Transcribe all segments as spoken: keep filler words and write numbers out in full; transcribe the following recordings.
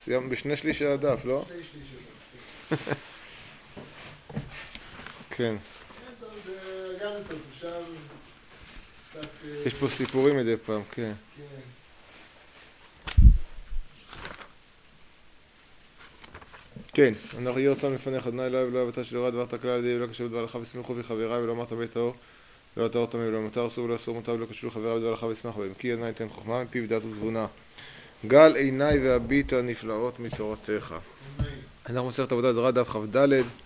סיימנו בשני שליש של הדף, לא? שני שליש של הדף. כן. זה גם טוב, אפשר קצת... יש פה סיפורים מדי פעם, כן. כן. כן, אנחנו יהיה רצון לפניך, אדוני אלוהי ולא אהבתה של הורד דבר תקלה על ידי ולא קשור לדבר לך ושמחו וחבריי ולא אמרת בית האור ולא תאור תמי ולא מותר אסור ולא אסור מותר ולא קשור לחבריי ודבר לך ושמח בהם כי אדוני תן חוכמה מפיו דעת ותבונה גל עיניי והביטה נפלאות מתורתך. אנחנו מסכת עבודה זרה דף כ"ד.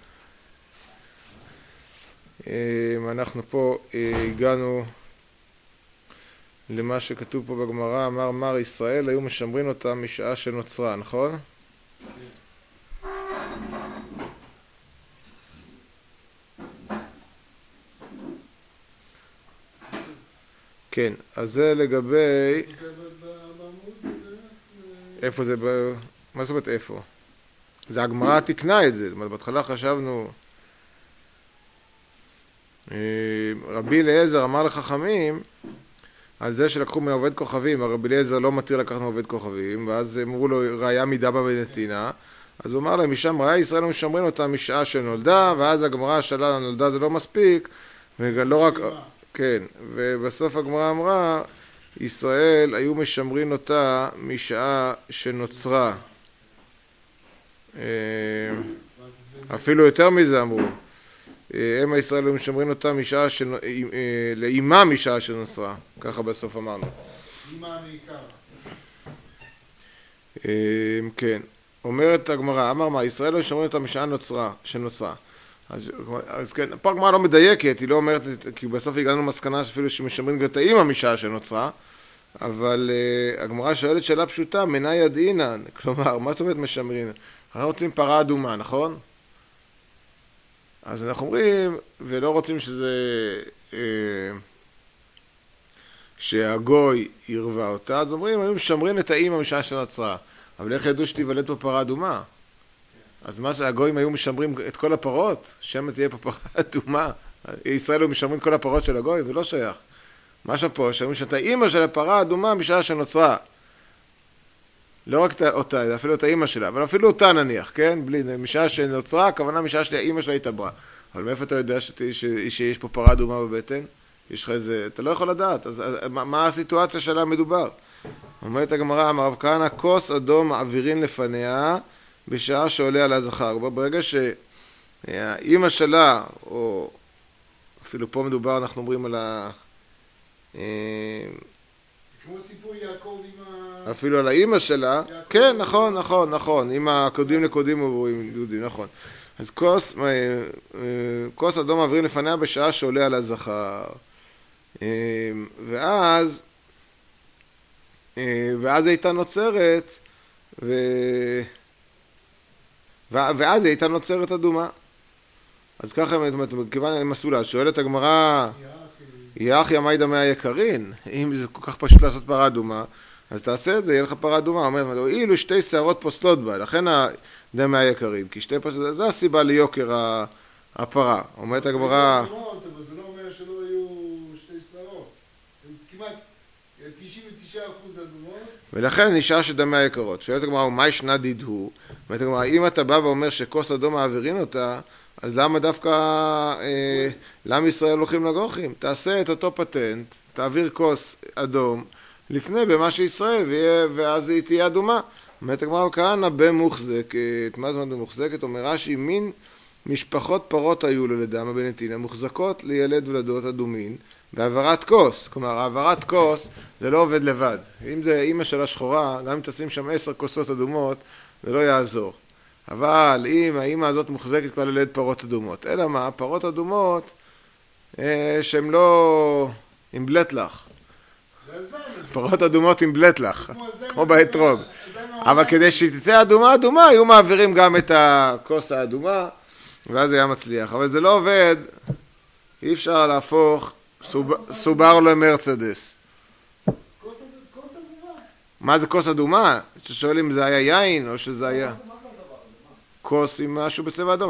אנחנו פה הגענו למה שכתוב פה בגמרא, אמר מר ישראל היו משמרים אותה משעה שנוצרה, נכון? כן, אז זה לגבי... איפה זה? מה זאת אומרת איפה? זה הגמרא תקנה את זה, זאת אומרת, בהתחלה חשבנו... רבי אליעזר אמר לחכמים על זה שלקחו מעובד כוכבים, רבי אליעזר לא מתיר לקחת מעובד כוכבים, ואז אמרו לו ראיה מדבא בנתינה, אז הוא אמר להם, משם ראיה ישראל לא משמרים אותה משעה שנולדה, ואז הגמרא שאלה נולדה זה לא מספיק, ולא רק... כן, ובסוף הגמרא אמרה, ישראל היו משמרים אותה משעה שנוצרה. אפילו יותר מזה אמרו. הם הישראל היו משמרים אותה משעה שנ... לאימה משעה שנוצרה. ככה בסוף אמרנו. אימה מעיקר. כן. אומרת הגמרא, אמר מה, ישראל היו משמרים אותה משעה נוצרה, שנוצרה. אז, אז כן, פה הגמרא לא מדייקת, היא לא אומרת, כי בסוף הגענו למסקנה אפילו שמשמרים גם את האימא משעה שנוצרה, אבל uh, הגמרא שואלת שאלה פשוטה, מנאי ידעינן, כלומר, מה זאת אומרת משמרים? אנחנו רוצים פרה אדומה, נכון? אז אנחנו אומרים, ולא רוצים שזה, uh, שהגוי ירווה אותה, אז אומרים, היו משמרים את האימא משעה שנוצרה, אבל איך ידעו שתיוולד פה פרה אדומה? אז מה זה, הגויים היו משמרים את כל הפרות? שמא תהיה פה פרה אדומה? ישראל היו משמרים כל הפרות של הגוי? ולא שייך. מה שפה, שאומרים שאתה אימא של הפרה האדומה משעה שנוצרה. לא רק אותה, אפילו את האימא שלה, אבל אפילו אותה נניח, כן? בלי, משעה שנוצרה, הכוונה משעה שהאימא שלה התעברה. אבל מאיפה אתה יודע שת, ש, שיש פה פרה אדומה בבטן? יש לך איזה, אתה לא יכול לדעת. אז מה, מה הסיטואציה שלה מדובר? אומרת הגמרא, אמר רב כהנא, כוס אדום מעבירים לפניה, בשעה שעולה על הזכר. ברגע שהאימא שלה, או אפילו פה מדובר, אנחנו אומרים על ה... כמו סיפור יעקב עם ה... אפילו על האימא שלה, כן, נכון, נכון, נכון, עם הקודים לקודים ובורים יהודים, נכון. אז כוס, כוס אדום מעבירים לפניה בשעה שעולה על הזכר. ואז, ואז הייתה נוצרת, ו... ואז היא הייתה נוצרת אדומה. אז ככה, כיוון הם עשו לה, שואלת הגמרא, יח ימי דמי היקרין, אם זה כל כך פשוט לעשות פרה אדומה, אז תעשה את זה, יהיה לך פרה אדומה. אומרת, אילו שתי שערות פוסלות בה, לכן דמי היקרין, כי שתי פוסלות, זה הסיבה ליוקר הפרה. אומרת הגמרא... אבל זה לא אומר שלא היו שתי שערות, כמעט תשעים ותשעה אחוז אדומות. ולכן נשאר שדמי היקרות. שואלת הגמרא, מה ישנה דידהו? אומרת הגמרא, אם אתה בא ואומר שכוס אדום מעבירים אותה, אז למה דווקא, אה, למה ישראל הולכים לגוחים? תעשה את אותו פטנט, תעביר כוס אדום לפני במה שישראל, ויה, ואז היא תהיה אדומה. אומרת הגמרא, כהנא במוחזקת, מה זאת אומרת במוחזקת? אומר רש"י, מין משפחות פרות היו ללידם בנתינה, מוחזקות לילד ולדות אדומין, בהעברת כוס. כלומר, העברת כוס זה לא עובד לבד. אם זה אימא שלה שחורה, גם אם תשים שם עשר כוסות אדומות, זה לא יעזור. אבל אם האמא הזאת מוחזקת כבר ללד פרות אדומות, אלא מה? פרות אדומות אה, שהן לא עם בלטלח. פרות אדומות עם בלטלח, כמו באתרוג. אבל כדי שתצא אדומה אדומה, היו מעבירים גם את הכוס האדומה, ואז זה היה מצליח. אבל זה לא עובד, אי אפשר להפוך סוב... סובר למרצדס. מה זה כוס אדומה? ששואלים אם זה היה יין או שזה היה... כוס עם משהו בצבע אדום.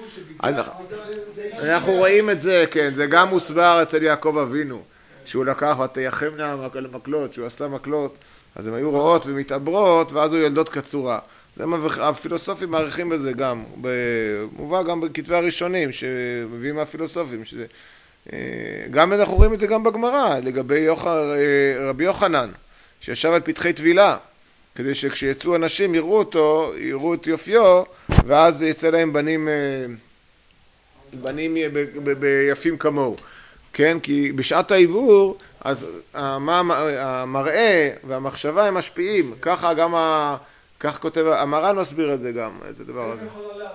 אנחנו רואים את זה, כן, זה גם מוסבר אצל יעקב אבינו, שהוא לקח ותייחמנה למקלות, שהוא עשה מקלות, אז הן היו רואות ומתעברות, ואז הוא יולדות קצורה. הפילוסופים מעריכים בזה גם, מובא גם בכתבי הראשונים שמביאים מהפילוסופים, שזה, גם אנחנו רואים את זה גם בגמרא, לגבי יוח, רבי יוחנן, שישב על פתחי טבילה, כדי שכשיצאו אנשים יראו אותו, יראו את יופיו, ואז יצא להם בנים, בנים ביפים כמוהו. כן, כי בשעת העיבור, אז המראה והמחשבה הם משפיעים, ככה גם, ה... כך כותב, המר"ן מסביר את זה גם, את הדבר הזה.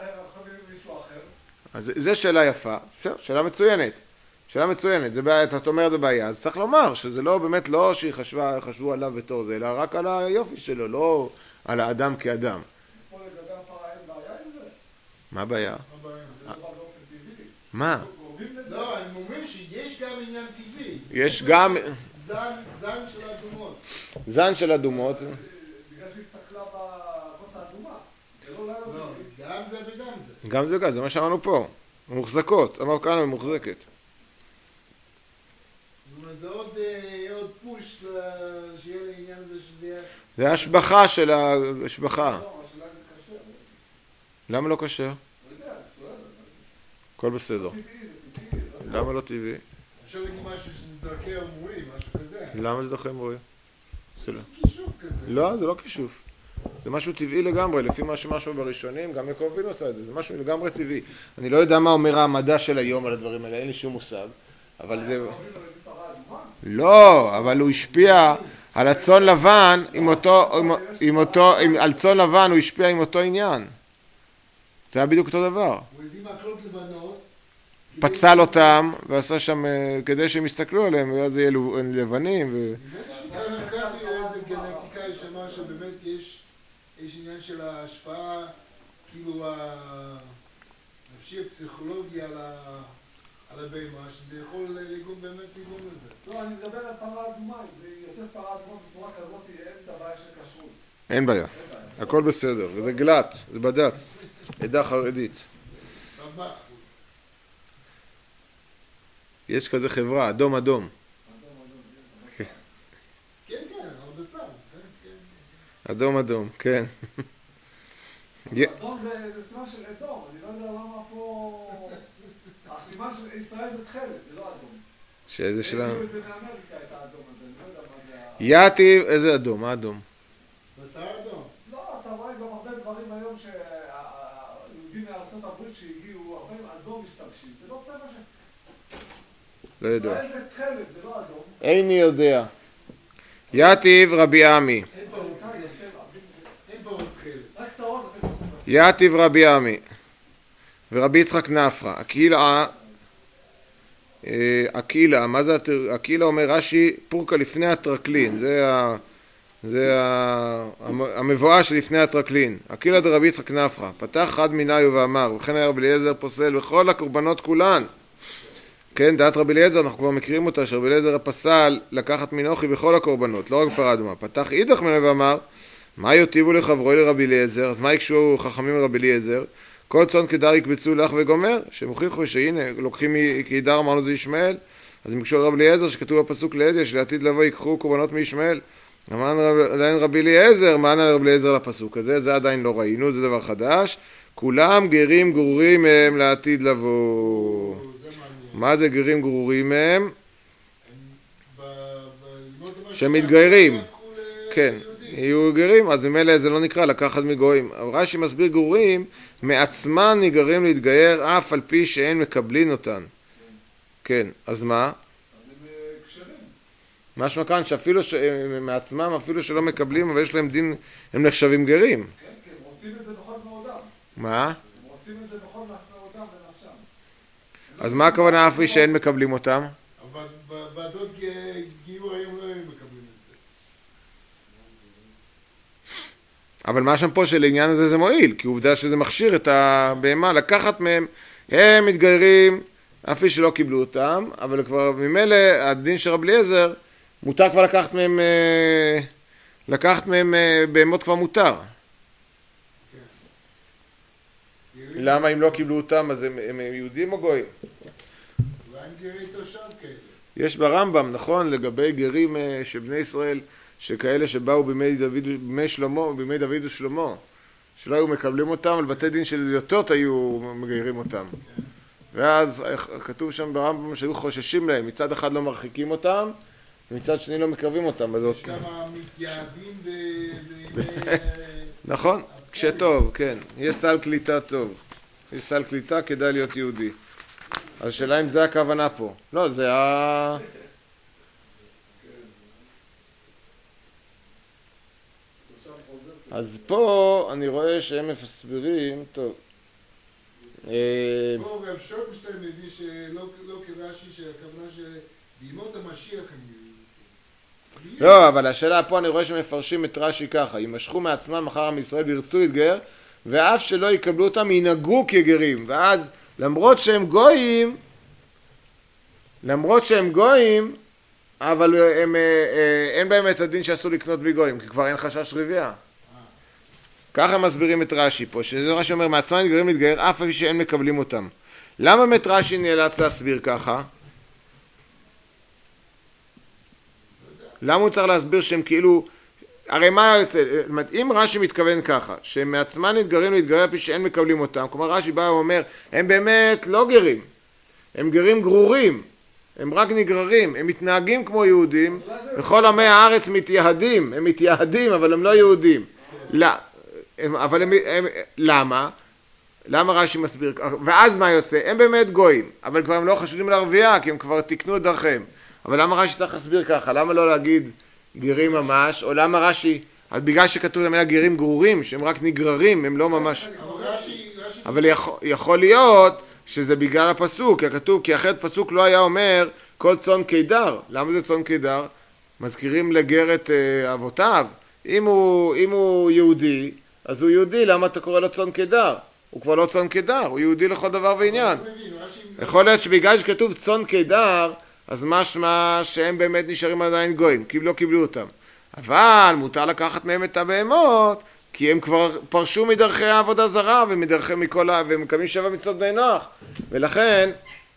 אז זה שאלה יפה, שאלה מצוינת, שאלה מצוינת, זה בעיה, אתה אומר זה בעיה, אז צריך לומר שזה לא, באמת לא שהיא חשבה, חשבו עליו בתור זה, אלא רק על היופי שלו, לא על האדם כאדם. מה הבעיה? מה? לא, הם אומרים שיש גם עניין טבעי. יש גם... זן, זן של אדומות. זן של אדומות. בגלל שהסתכלה בכוס האדומה. זה לא לא... גם זה וגם זה. גם זה וגם, זה מה שאמרנו פה. מוחזקות, אמר כאן ומוחזקת. זאת אומרת, זה עוד, עוד פוש שיהיה לעניין הזה שזה יהיה... זה השבחה של ההשבחה. למה לא כשר? הכל בסדר. למה לא טבעי? אפשר להגיד משהו שזה דרכי אמורים, משהו כזה. למה זה דרכי אמורים? כישוף כזה. לא, זה לא כישוף. זה משהו טבעי לגמרי, לפי מה שמשהו בראשונים, גם יעקב אבינו עשה את זה, זה משהו לגמרי טבעי. אני לא יודע מה אומר המדע של היום על הדברים האלה, אין לי שום מושג, אבל זה... לא, אבל הוא השפיע על הצאן לבן, עם אותו, עם אותו, על צאן לבן הוא השפיע עם אותו עניין. זה היה בדיוק אותו דבר. הוא הביא מקלות לבנות. פצל אותם ועשה שם כדי שהם יסתכלו עליהם, ואז יהיה לבנים. כאן קראתי איזה גנטיקאי שאמר שבאמת יש עניין של ההשפעה, כאילו הנפשי הפסיכולוגי על הבהמה, שזה יכול לגרום באמת לגרום לזה. לא, אני מדבר על פרה אדומה, זה יוצא פרה אדומה בצורה כזאת, אין את הבעיה של כשרות. אין בעיה, הכל בסדר, וזה גלת, זה בד"ץ, עדה חרדית. יש כזה חברה, אדום אדום. כן, כן, אבל בסדר. אדום אדום, כן. אדום זה סימן של אדום, אני לא יודע למה פה... הסימן של ישראל זה תכלת, זה לא אדום. שאיזה שלנו? הביאו את זה מאמריקה, את האדום הזה, אני לא יודע מה זה... יעתי, איזה אדום? מה אדום? בשר אדום. לא, אתה רואה גם הרבה דברים היום שהיהודים מארצות הברית שהגיעו, הרבה אדום משתמשים, זה לא צבע ש... לא יודע. ישראל זה תכלת, זה לא אדום. איני יודע. יעתיב רבי עמי. אין פה עוד תכלת. רק צרות, אתם עושים. יעתיב רבי עמי. ורבי יצחק נפרא. הקהילה, הקהילה, מה זה הקהילה? אומר רש"י, פורקה לפני הטרקלין. זה ה... זה המבואה שלפני הטרקלין. הקהילה דרבי יצחק נפרא. פתח חד מיניו ואמר, וכן היה רבי אליעזר פוסל וכל הקורבנות כולן. כן, דעת רבי אליעזר, אנחנו כבר מכירים אותה, שרבי אליעזר הפסל לקחת מנוחי בכל הקורבנות, לא רק פרה אדומה. פתח אידך ממנו ואמר, מה יוטיבו לחברוי לרבי אליעזר? אז מה יקשו חכמים לרבי אליעזר? כל צאן קדר יקבצו לך וגומר, שהם הוכיחו שהנה, לוקחים כעדר, אמרנו זה ישמעאל, אז הם יקשו לרבי אליעזר, שכתוב בפסוק לידיה, שלעתיד לבוא ייקחו קורבנות מישמעאל. אמרנו עדיין רבי אליעזר, מה ענה לרבי אליעזר לפסוק הזה? זה עדיין לא ראינו, זה דבר חדש. כולם גרים גרורים מהם לעתיד לבוא. מה זה גרים גרורים מהם? שמתגיירים. כן, יהיו גרים, אז ממילא זה לא נקרא לקחת מגויים. רש"י מסביר גרורים, מעצמן נגררים להתגייר אף על פי שאין מקבלין אותן. כן, אז מה? אז הם קשרים. משמע כאן שאפילו מעצמם, אפילו שלא מקבלים, אבל יש להם דין, הם נחשבים גרים. כן, כן, הם רוצים את זה בכל מאודם. מה? הם רוצים את זה בכל מאודם ונפשם. אז מה הכוונה אף פי שאין מקבלים אותם? אבל בוועדות גיור היום לא היו מקבלים את זה. אבל מה שם פה שלעניין הזה זה מועיל, כי עובדה שזה מכשיר את הבהמה, לקחת מהם, הם מתגיירים, אף פי שלא קיבלו אותם, אבל כבר ממילא הדין של רבי אליעזר, מותר כבר לקחת מהם, לקחת מהם בהמות כבר מותר. למה אם לא קיבלו אותם, אז הם, הם יהודים או גויים? אולי הם גרי תושב כאלה. יש ברמב"ם, נכון, לגבי גרים של בני ישראל, שכאלה שבאו בימי דוד, בימי שלמה, בימי דוד ושלמה, שלא היו מקבלים אותם, על בתי דין של יותות היו מגיירים אותם. ואז כתוב שם ברמב"ם שהיו חוששים להם, מצד אחד לא מרחיקים אותם, ומצד שני לא מקרבים אותם. יש כמה מתייעדים ב... נכון, כשטוב, כן. יש סל קליטה טוב. יש סל קליטה, כדאי להיות יהודי. אז השאלה אם זה הכוונה פה. לא, זה ה... אז פה אני רואה שהם מסבירים, טוב. פה רב שופנשטיין מביא שלא כרש"י, שהכוונה שבימות המשיח הם... לא, אבל השאלה פה אני רואה שמפרשים את רש"י ככה, יימשכו מעצמם אחר עם ישראל וירצו להתגייר, ואף שלא יקבלו אותם ינהגו כגרים, ואז למרות שהם גויים, למרות שהם גויים, אבל הם, אין בהם את הדין שאסור לקנות בגויים, כי כבר אין חשש רבייה. ככה מסבירים את רש"י פה, שזה רש"י אומר, מעצמם מתגיירים להתגייר, אף על פי שאין מקבלים אותם. למה באמת רש"י נאלץ להסביר ככה? למה הוא צריך להסביר שהם כאילו, הרי מה יוצא, אם רש"י מתכוון ככה, שהם מעצמם מתגיירים להתגייר אף על פי שאין מקבלים אותם, כלומר רש"י בא ואומר, הם באמת לא גרים, הם גרים גרורים, הם רק נגררים, הם מתנהגים כמו יהודים, וכל עמי הארץ מתייהדים, הם מתייהדים אבל הם לא יהודים. לא. הם, אבל הם, הם, למה? למה רש"י מסביר? ואז מה יוצא? הם באמת גויים, אבל כבר הם לא חשודים לערבייה, כי הם כבר תיקנו את דרכיהם. אבל למה רש"י צריך להסביר ככה? למה לא להגיד גרים ממש? או למה רש"י, בגלל שכתוב למילה גרים גרורים, שהם רק נגררים, הם לא ממש... אבל יכול, יכול להיות שזה בגלל הפסוק, כי כתוב, כי אחרת פסוק לא היה אומר כל צאן קידר. למה זה צאן קידר? מזכירים לגר את uh, אבותיו. אם הוא, אם הוא יהודי, אז הוא יהודי, למה אתה קורא לו צאן קידר? הוא כבר לא צאן קידר, הוא יהודי לכל דבר ועניין. יכול להיות שבגלל שכתוב צאן קידר, אז משמע שהם באמת נשארים עדיין גויים, כי לא קיבלו אותם. אבל מותר לקחת מהם את הבהמות, כי הם כבר פרשו מדרכי העבודה זרה, ומדרכי מכל ה... והם מקבלים שבע מצוות בני נוח. ולכן,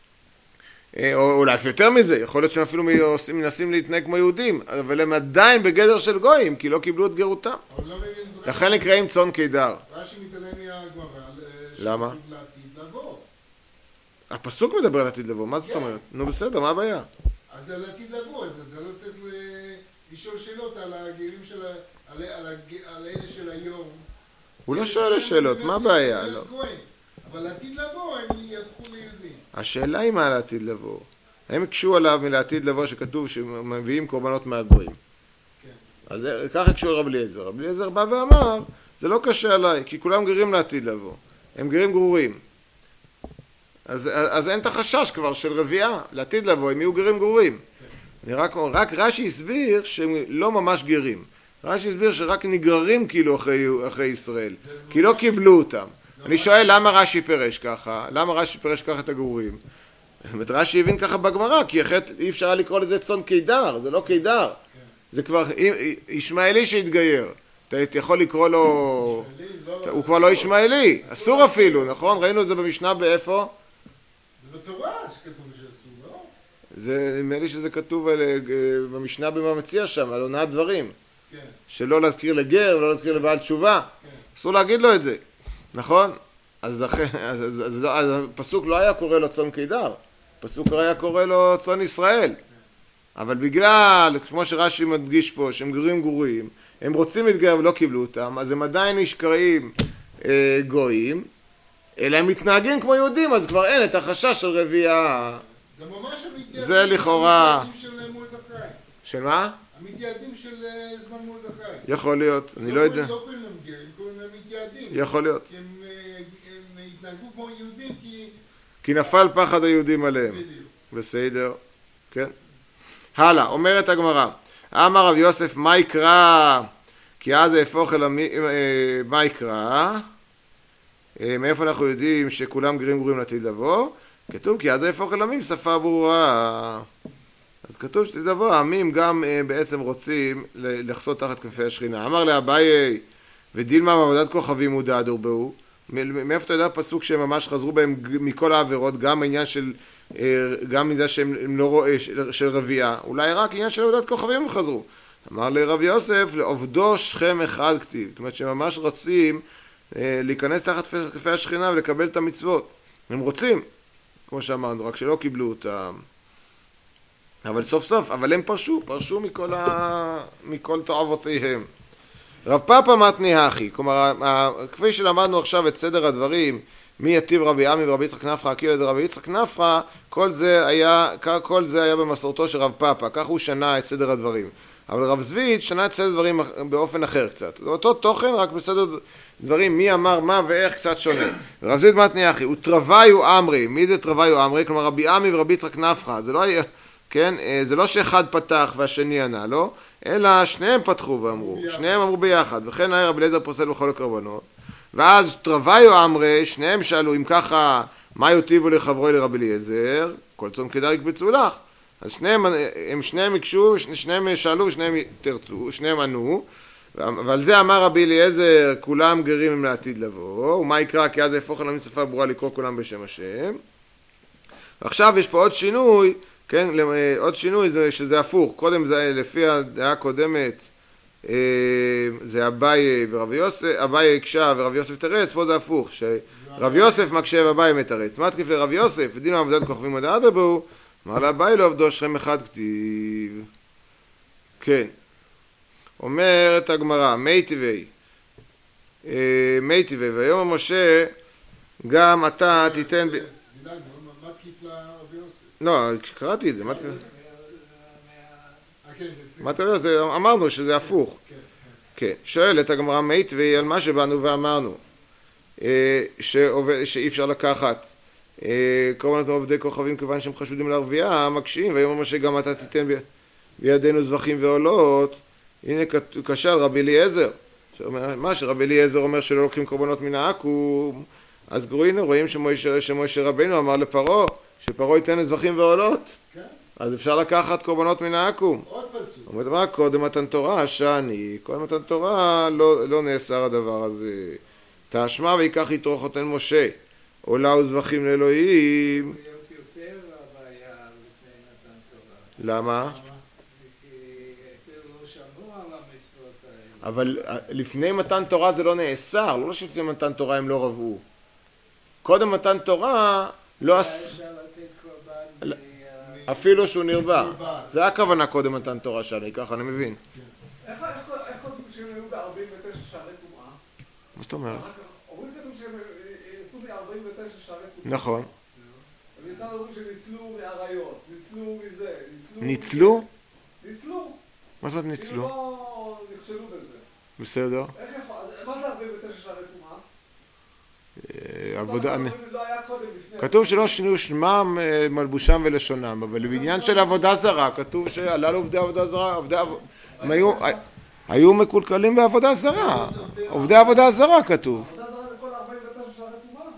או אולי יותר מזה, יכול להיות שהם אפילו מנסים להתנהג כמו יהודים, אבל הם עדיין בגדר של גויים, כי לא קיבלו את גרותם. לכן נקראים צאן קידר. רש"י מתעלם מהגמרא. למה? לעתיד לבוא. הפסוק מדבר על עתיד לבוא, מה זאת אומרת? נו בסדר, מה הבעיה? אז זה לעתיד לבוא, אז אתה לא צריך לשאול שאלות על הגרים של ה... על אלה של היום. הוא לא שואל שאלות, מה הבעיה? אבל לעתיד לבוא הם יהפכו ליהודים. השאלה היא מה על העתיד לבוא. הם הקשו עליו מלעתיד לבוא שכתוב שמביאים קורבנות מהגויים. אז ככה הקשו רב אליעזר. רב אליעזר בא ואמר, זה לא קשה עליי, כי כולם גרים לעתיד לבוא. הם גרים גרורים. אז, אז אין את החשש כבר של רביעה, לעתיד לבוא, הם יהיו גרים גרורים. אני רק, רק רש"י הסביר שהם לא ממש גרים. רש"י הסביר שרק נגררים כאילו אחרי, אחרי ישראל, כי לא קיבלו אותם. אני שואל למה רש"י פירש ככה, למה רש"י פירש ככה את הגרורים? זאת רש"י הבין ככה בגמרא, כי אחרת אי אפשר לקרוא לזה צאן קידר, זה לא קידר. זה כבר ישמעאלי שהתגייר. אתה יכול לקרוא לו, הוא כבר לא ישמעאלי, אסור אפילו, נכון? ראינו את זה במשנה באיפה? זה בתורה שכתוב שאסור, לא? זה, נדמה לי שזה כתוב במשנה במציע שם, על עונת דברים. שלא להזכיר לגר ולא להזכיר לבעל תשובה. אסור להגיד לו את זה, נכון? אז, אז, אז, אז, אז הפסוק לא היה קורא לו צאן קידר, הפסוק היה קורא לו צאן ישראל. אבל בגלל, כמו שרש"י מדגיש פה, שהם גרים גרורים, הם רוצים להתגייר ולא קיבלו אותם, אז הם עדיין נשקראים אה, גויים, אלא הם מתנהגים כמו יהודים, אז כבר אין את החשש של רביעה. זה ממש המתייעדים. זה לכאורה... של מרדכי. של מה? המתייעדים של זמן מרדכי. יכול להיות, אני לא יודע. לא קוראים להם גרים, קוראים להם מתייעדים. יכול להיות. הם, הם התנהגו כמו יהודים כי... כי נפל פחד היהודים עליהם. בדיוק. בסדר, כן. הלאה, אומרת הגמרא, אמר רב יוסף, מה יקרא? כי אז יהפוך אל המי... מה יקרא? מאיפה אנחנו יודעים שכולם גרים גרורים לעתיד לבוא? כתוב, כי אז יהפוך אל עמים שפה ברורה. אז כתוב שעתיד לבוא, העמים גם בעצם רוצים לחסות תחת כנפי השכינה. אמר לאביי, ודילמה בעבודת כוכבים הודד בהו. מאיפה אתה יודע פסוק שהם ממש חזרו בהם מכל העבירות, גם העניין של, גם עניין שהם לא רואה, של רביעה, אולי רק עניין של עבודת כוכבים הם חזרו. אמר לרב יוסף, לעובדו שכם אחד כתיב, זאת אומרת שהם ממש רוצים להיכנס תחת כפי השכינה ולקבל את המצוות. הם רוצים, כמו שאמרנו, רק שלא קיבלו אותם. אבל סוף סוף, אבל הם פרשו, פרשו מכל, ה... מכל תועבותיהם. רב פאפא מתני הכי, כלומר, כפי שלמדנו עכשיו את סדר הדברים, מי יתיב רבי עמי ורבי יצחק נפחא, הקהילה דרבי יצחק נפחא, כל זה היה, כל זה היה במסורתו של רב פאפא, כך הוא שנה את סדר הדברים. אבל רב זביד שנה את סדר הדברים באופן אחר קצת. זה אותו תוכן, רק בסדר דברים, מי אמר מה ואיך קצת שונה. רב זביד מתני הכי, הוא תרוויו אמרי, מי זה תרוויו אמרי? כלומר, רבי עמי ורבי יצחק נפחא, זה לא היה, כן, זה לא שאחד פתח והשני ענה, לא? אלא שניהם פתחו ואמרו, שניהם אמרו ביחד, וכן היה רבי אליעזר פוסל בכל הקרבנות. ואז תרוויו אמרי, שניהם שאלו, אם ככה, מה יוטיבו לחברו לרבי אליעזר? כל צום כדאי יקבצו לך. אז שניהם, הם שניהם יקשו, שניהם שאלו, שניהם תרצו, שניהם ענו, ועל זה אמר רבי אליעזר, כולם גרים הם לעתיד לבוא, ומה יקרא? כי אז יהפוך עליהם שפה ברורה לקרוא כולם בשם השם. ועכשיו יש פה עוד שינוי, כן, עוד שינוי זה שזה הפוך, קודם זה לפי הדעה הקודמת, זה אביי ורבי יוסף, אביי הקשה ורבי יוסף תרץ, פה זה הפוך, שרבי יוסף מקשה ואביי מתרץ. מה תקיף לרבי יוסף? ודין עבודת כוכבים עד אדרבו, אמר לאביי לא עבדו שכם אחד כתיב. כן, אומרת הגמרא, מי טבעי, מי טבעי, ויאמר משה, גם אתה תיתן... מה תקיף לרבי יוסף? לא, קראתי את זה, מה תקיף? מה אתה יודע? זה, אמרנו שזה הפוך. כן, שואלת הגמרא מי טבעי על מה שבאנו ואמרנו, שאי אפשר לקחת קורבנות עובדי כוכבים כיוון שהם חשודים לערבייה, מקשים, ויאמר משה גם אתה תיתן בידינו זבחים ועולות. הנה כשל רבי אליעזר, מה שרבי אליעזר אומר שלא לוקחים קורבנות מן העכו"ם, אז הנה רואים שמשה, שמשה רבינו אמר לפרעה שפרעה ייתן זבחים ועולות, אז אפשר לקחת קורבנות מן העכו"ם. עוד פסוק. אומרת מה קודם מתן תורה שאני, קודם מתן תורה לא, לא נאסר הדבר הזה. תשמע ויקח יתרו חותן משה עולה וזבחים לאלוהים. למה? אבל לפני מתן תורה זה לא נאסר, לא שלפני מתן תורה הם לא רבעו. קודם מתן תורה לא... אפילו שהוא נרבע. זה הכוונה קודם מתן תורה שאני, ככה אני מבין. איך חושבים שהם היו ב-ארבעים ותשע שערי טומאה? מה זאת אומרת? אומרים כתוב שהם יצאו מ-ארבעים ותשע שערי טומאה. נכון. ומצד אומרים שניצלו מעריות, ניצלו מזה, ניצלו? ניצלו. מה זאת אומרת ניצלו? כאילו לא נכשלו בזה. בסדר. מה זה ארבעים ותשע שערי טומאה? עבודה... כתוב שלא שינו שמם, מלבושם ולשונם, אבל בעניין של עבודה זרה, כתוב שעלה לעובדי עבודה זרה, הם היו מקולקלים בעבודה זרה, עובדי עבודה זרה כתוב. עבודה זרה זה כל ארבעים ותשע שערי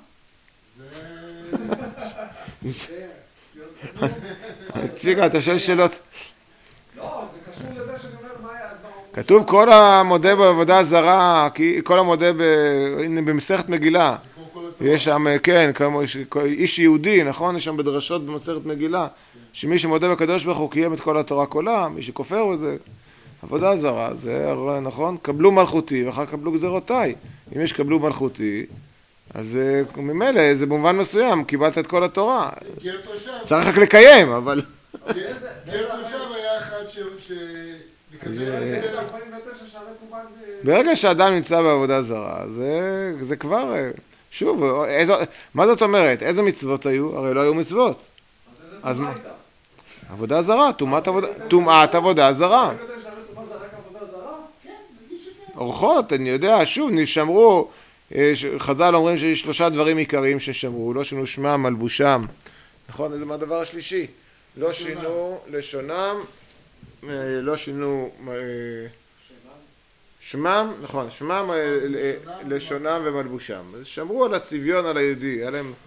טומאה? צביקה, אתה שואל שאלות. לא, זה קשור לזה שאני אומר מה היה, אז מה... כתוב כל המודה בעבודה זרה, כל המודה במסכת מגילה. יש שם, כן, איש יהודי, נכון? יש שם בדרשות במסכת מגילה, שמי שמודה בקדוש ברוך הוא קיים את כל התורה כולה, מי שכופר בזה, עבודה זרה, זה נכון? קבלו מלכותי, ואחר קבלו גזרותיי. אם יש קבלו מלכותי, אז ממילא, זה במובן מסוים, קיבלת את כל התורה. צריך רק לקיים, אבל... גר תושב היה אחד ש... ברגע שאדם נמצא בעבודה זרה, זה כבר... שוב, מה זאת אומרת? איזה מצוות היו? הרי לא היו מצוות. אז איזה תומעה הייתה? עבודה זרה, טומאת עבודה זרה. אורחות, אני יודע, שוב, נשמרו, חז"ל אומרים שיש שלושה דברים עיקריים ששמרו, לא שינו שמם, מלבושם. נכון, זה מה הדבר השלישי. לא שינו לשונם, לא שינו... שמם, נכון, שמם, לשונם ומלבושם. שמרו על הצביון, על היהודי, היה להם...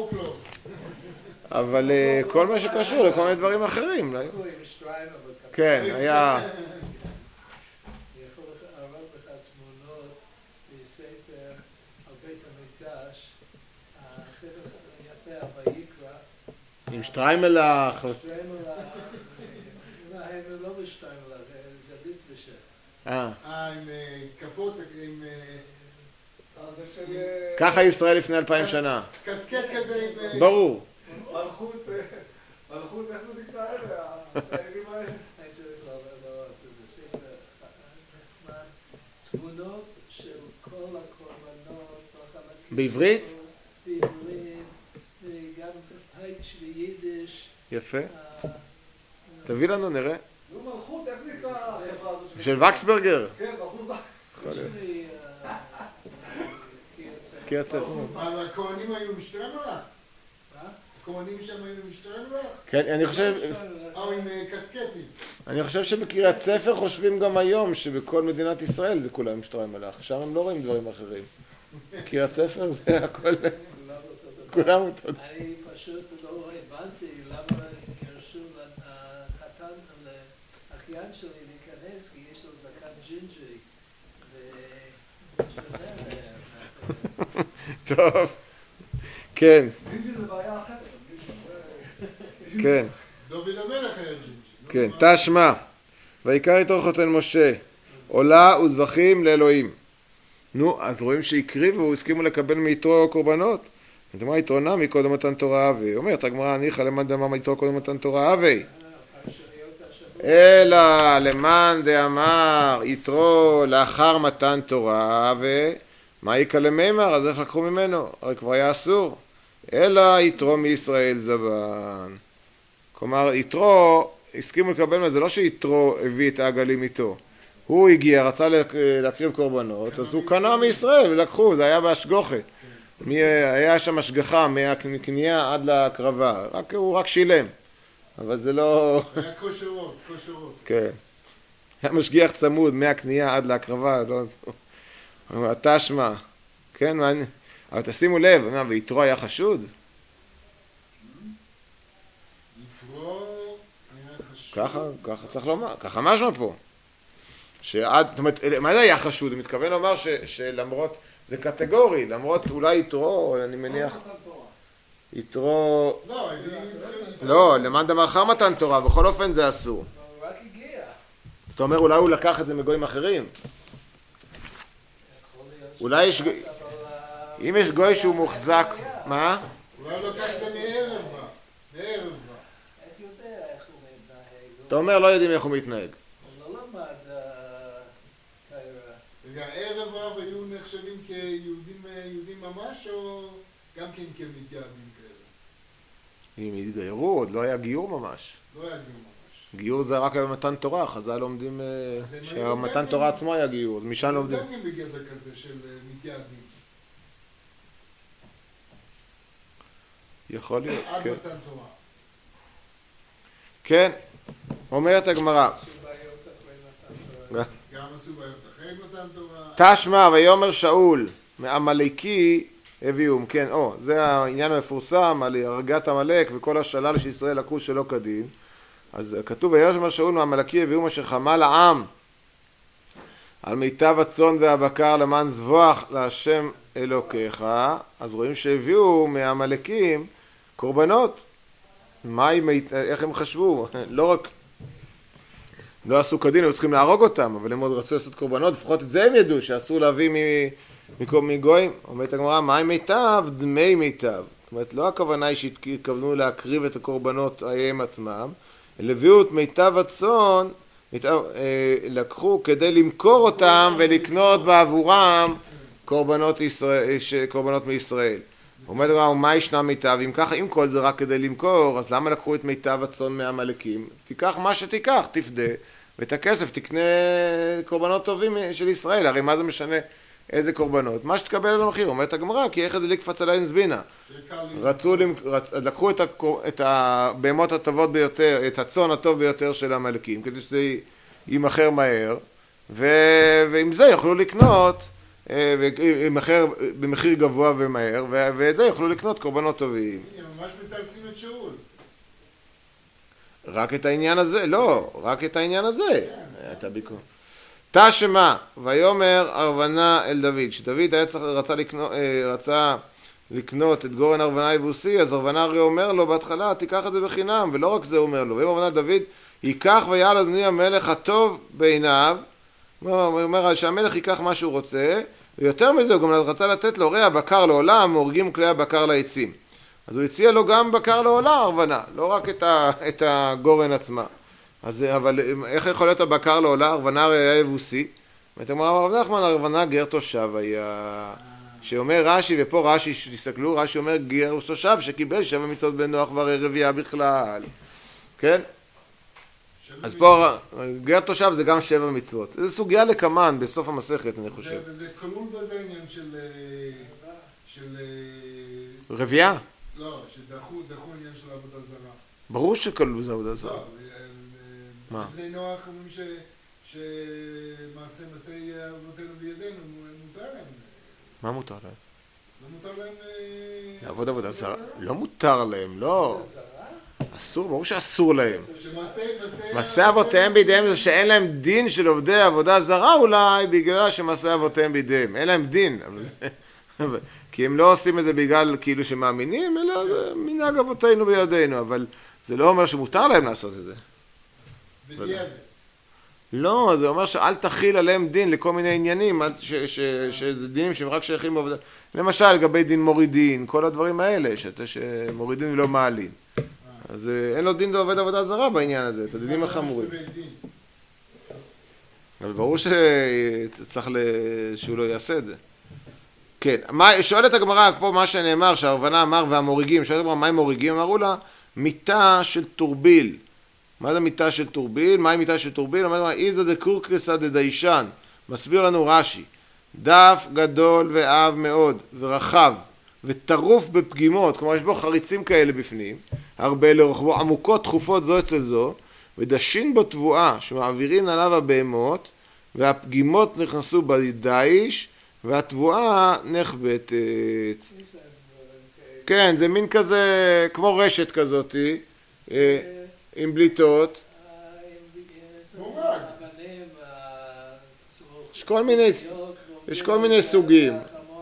אבל כל מה שקשור לכל מיני דברים אחרים. כן, היה... אני יכול להראות לך תמונות בספר על בית המקדש, הספר יפה ויקרא. עם שטריימלך. שטריימלך, הם לא בשטריימלך, זה ליטבשך. אה. עם כפות, עם... אז יש ככה ישראל לפני אלפיים שנה. קסקט כזה עם... ברור. מלכות, מלכות, איך זה נקרא אלה? העירים האלה? אני צריך לעבור את זה, תמונות של כל הקורבנות, בעברית? בעברית, וגם בטייץ' ויידיש. יפה. תביא לנו, נראה. נו, מלכות, איך זה נקרא החברה הזאת? של וקסברגר. כן, מלכות. כי יצאת. אבל הכהנים היו משטרנולה? הכהנים שם היו משטרנולה? כן, אני חושב... או עם קסקטים? אני חושב שבקריאת ספר חושבים גם היום שבכל מדינת ישראל זה כולם משטרי מלאך. שם הם לא רואים דברים אחרים. קריאת ספר זה הכל... כולם אותו. אני פשוט לא הבנתי למה קרשו לחתן, לאחיין שלי להיכנס, כי יש לו זקן ג'ינג'י. טוב. כן. ג'ינג'י זה בעיה אחרת. כן. דוד המלך היה ג'ינג'י. כן, תשמע, ויקרא איתו חותן משה, עולה וזבחים לאלוהים. נו, אז רואים שהקריבו, הסכימו לקבל מיתרו קורבנות. זאת אומרת, יתרו נמי קודם מתן תורה אבי. אומרת הגמרא, ניחא למאן דאמר מיתרו קודם מתן תורה אבי. אלא למאן דאמר יתרו לאחר מתן תורה אבי, מה יקא למימר? אז איך לקחו ממנו? הרי כבר היה אסור. אלא יתרו מישראל זבן. כלומר, יתרו, הסכימו לקבל מזה, זה לא שיתרו הביא את העגלים איתו. הוא הגיע, רצה להקריב קורבנות, אז הוא קנה מישראל ולקחו, זה היה בהשגוחה. היה שם השגחה מהקנייה עד להקרבה, רק, הוא רק שילם. אבל זה לא... היה כושרות, כושרות. כן. היה משגיח צמוד מהקנייה עד להקרבה, לא... תשמע, כן, מעניין. אבל תשימו לב, ויתרו היה חשוד? ככה, ככה צריך לומר, ככה משמע פה. שעד, זאת אומרת, מה זה היה חשוד? הוא מתכוון לומר ש, שלמרות, זה קטגורי, למרות אולי יתרו, אני מניח, יתרו, לא, לא, למאן דאמר אחר מתן תורה, בכל אופן זה אסור. הוא רק הגיע. זאת אומרת, אולי הוא לקח את זה מגויים אחרים. אולי יש, אם יש גוי שהוא מוחזק, מה? אולי הוא לקח את זה מערב בה, מערב בה. איך יודע איך הוא מתנהג? אתה אומר, לא יודעים איך הוא מתנהג. הוא לא למד תאירה. רגע, ערב רב היו נחשבים כיהודים ממש, או גם כן כמתייעדים כאלה? אם התגיירו, עוד לא היה גיור ממש. לא היה גיור ממש. גיור זה רק במתן תורה, חז"ל לומדים שהמתן תורה עצמו היה גיור, אז משם לומדים. גם כן בגדר כזה של מתייעדים. יכול להיות, עד כן. מתן תורה. כן, אומרת הגמרא. גם עשו בעיות אחרי מתן תורה. תשמע, ויאמר שאול, מעמלקי הביאום. כן, או, זה העניין המפורסם על הרגת עמלק וכל השלל שישראל לקחו שלא כדין. אז כתוב, ויאמר שאול מעמלקי הביאום אשר חמל העם על מיטב הצאן והבקר למען זבוח להשם אלוקיך. אז רואים שהביאו מהעמלקים קורבנות. מה הם, איך הם חשבו? לא רק, לא עשו כדין, היו צריכים להרוג אותם, אבל הם עוד רצו לעשות קורבנות, לפחות את זה הם ידעו, שאסור להביא מגויים. אומרת הגמרא, מה עם מיטב? דמי מיטב. זאת אומרת, לא הכוונה היא שהתכוונו להקריב את הקורבנות הם עצמם, אלא הביאו את מיטב הצאן, מיטב, אה, לקחו כדי למכור אותם ולקנות בעבורם קורבנות, ישראל, קורבנות מישראל. אומרת הגמרא, מה ישנה מיטב? אם ככה, אם כל זה רק כדי למכור, אז למה לקחו את מיטב הצאן מהעמלקים? תיקח מה שתיקח, תפדה, ואת הכסף תקנה קורבנות טובים של ישראל. הרי מה זה משנה איזה קורבנות? מה שתקבל על המחיר. אומרת הגמרא, כי איך זה לקפץ עליהם זבינה. רצו, רצ... לקחו את, הקור... את הבהמות הטובות ביותר, את הצאן הטוב ביותר של העמלקים, כדי שזה יימכר מהר, ו... ועם זה יוכלו לקנות, ומחר, במחיר גבוה ומהר, ו... ואת זה יוכלו לקנות קורבנות טובים. הם ממש מתרצים את שאול. רק את העניין הזה, לא, רק את העניין הזה. אתה ביקור. תשמע, ויאמר ארוונה אל דוד, שדוד היה צריך, רצה, לקנות, רצה לקנות את גורן ארוונה יבוסי, אז ארוונה הרי אומר לו בהתחלה, תיקח את זה בחינם, ולא רק זה אומר לו. ואם ארוונה דוד, ייקח ויעל אדוני המלך הטוב בעיניו, הוא אומר שהמלך ייקח מה שהוא רוצה, ויותר מזה, הוא גם רצה לתת לו הרי הבקר לעולם, הורגים כלי הבקר לעצים. אז הוא הציע לו גם בקר לעולה הרוונה, לא רק את, ה, את הגורן עצמה. אז, אבל איך יכול להיות הבקר לעולה? הרוונה הרי היה יבוסי. ואתה אומר, הרב נחמן, הרוונה גר תושב היה... שאומר רש"י, ופה רש"י, תסתכלו, רש"י אומר גר תושב שקיבל שבע מצוות בן נוח והרי רבייה בכלל. כן? אז פה גר תושב זה גם שבע מצוות. זו סוגיה לקמן בסוף המסכת, אני חושב. וזה כלול בזה עניין של... של... רבייה? לא, שדחו עניין של עבודה זרה. ברור שכלול בזה עבודה זרה. לא, מה? בני נוח אומרים שמעשה מעשי אבותינו בידינו, מותר להם. מה מותר להם? לא מותר להם... לעבוד עבודה זרה? לא מותר להם, לא. אסור, ברור שאסור להם. מעשה אבותיהם בידיהם זה שאין להם דין של עובדי עבודה זרה אולי בגלל שמעשה אבותיהם בידיהם. אין להם דין. כי הם לא עושים את זה בגלל כאילו שמאמינים, אלא זה מנהג אבותינו בידינו. אבל זה לא אומר שמותר להם לעשות את זה. בדיעבד. לא, זה אומר שאל תחיל עליהם דין לכל מיני עניינים, שזה דינים שהם רק שייכים בעבודה. למשל, לגבי דין מורידין, כל הדברים האלה, שמורידין ולא מעלין. אז אין לו דין לעובד עבודה זרה בעניין הזה, את הדינים החמורים. אבל ברור שצריך שהוא לא יעשה את זה. כן, שואלת הגמרא פה מה שנאמר, שההבנה אמר והמוריגים, שואלת הגמרא מה הם מוריגים? אמרו לה, מיטה של טורביל. מה זה מיטה של טורביל? מה היא מיטה של טורביל? אמרת לה, איזה דקורקסא דדיישן. מסביר לנו רש"י. דף גדול ועב מאוד ורחב וטרוף בפגימות, כלומר יש בו חריצים כאלה בפנים, הרבה לרוחבו, עמוקות תכופות זו אצל זו, ודשין בו תבואה שמעבירין עליו הבהמות, והפגימות נכנסו בדייש, והתבואה נחבטת. כן, זה מין כזה, כמו רשת כזאת, עם בליטות. יש כל מיני, יש כל מיני סוגים.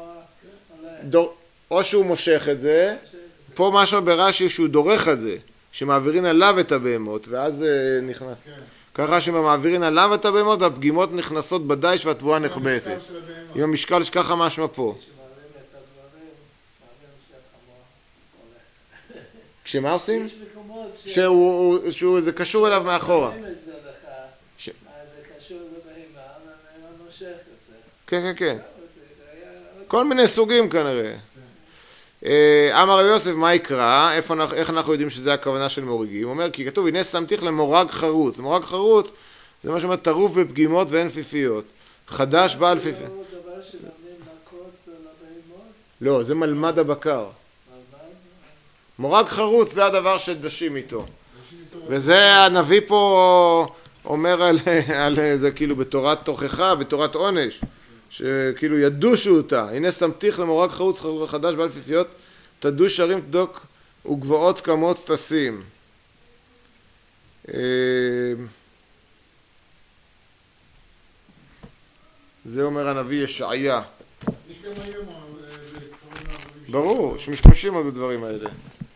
או שהוא מושך את זה, פה משהו ברש"י שהוא דורך את זה, שמעבירין עליו את הבהמות, ואז זה נכנס. ככה שמעבירין עליו את הבהמות, והפגימות נכנסות בדייש והתבואה נחבטת. עם המשקל שככה משמע פה. כשמה עושים? שזה קשור אליו מאחורה. כן, כן, כן. כל מיני סוגים כנראה. אמר רבי יוסף, מה יקרא? איך אנחנו יודעים שזה הכוונה של מוריגים? הוא אומר, כי כתוב, הנה שמתיך למורג חרוץ. מורג חרוץ זה מה שאומר, טרוף בפגימות ואין פיפיות. חדש בעל פיפיות. לא, זה מלמד הבקר. מורג חרוץ זה הדבר שדשים איתו. וזה הנביא פה אומר על, על זה כאילו בתורת תוכחה, בתורת עונש. שכאילו ידושו אותה, הנה שמתיך למורג חרוץ חדש בעל פיפיות, תדוש הרים תדוק וגבוהות כמוץ תשים. זה אומר הנביא ישעיה. יש גם היום ברור, שמשתמשים על הדברים האלה.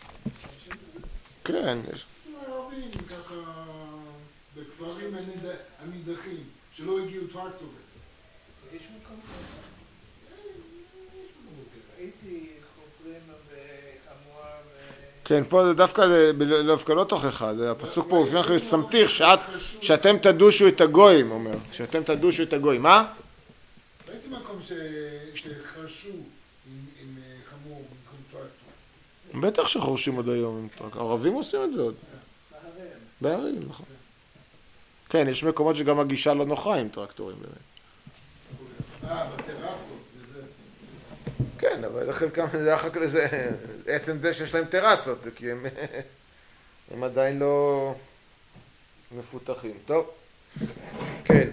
כן, יש. ערבים ככה בכפרים הנידחים, שלא הגיעו טרקטורים. יש מקום כזה? הייתי חוקרים בחמורה ו... כן, פה זה דווקא, דווקא לא תוכחה, זה הפסוק פה, לפני אחרי שמתיך, שאתם תדושו את הגויים, אומר, שאתם תדושו את הגויים, מה? ראיתי מקום שחרשו עם חמור במקום טרקטור. בטח שחורשים עוד היום עם טרקטור, ערבים עושים את זה עוד. בהרים. בהרים, נכון. כן, יש מקומות שגם הגישה לא נוחה עם טרקטורים באמת. אה, בטרסות וזה. כן, אבל חלקם זה אחר כך לזה, עצם זה שיש להם טרסות, זה כי הם, הם עדיין לא מפותחים. טוב, כן.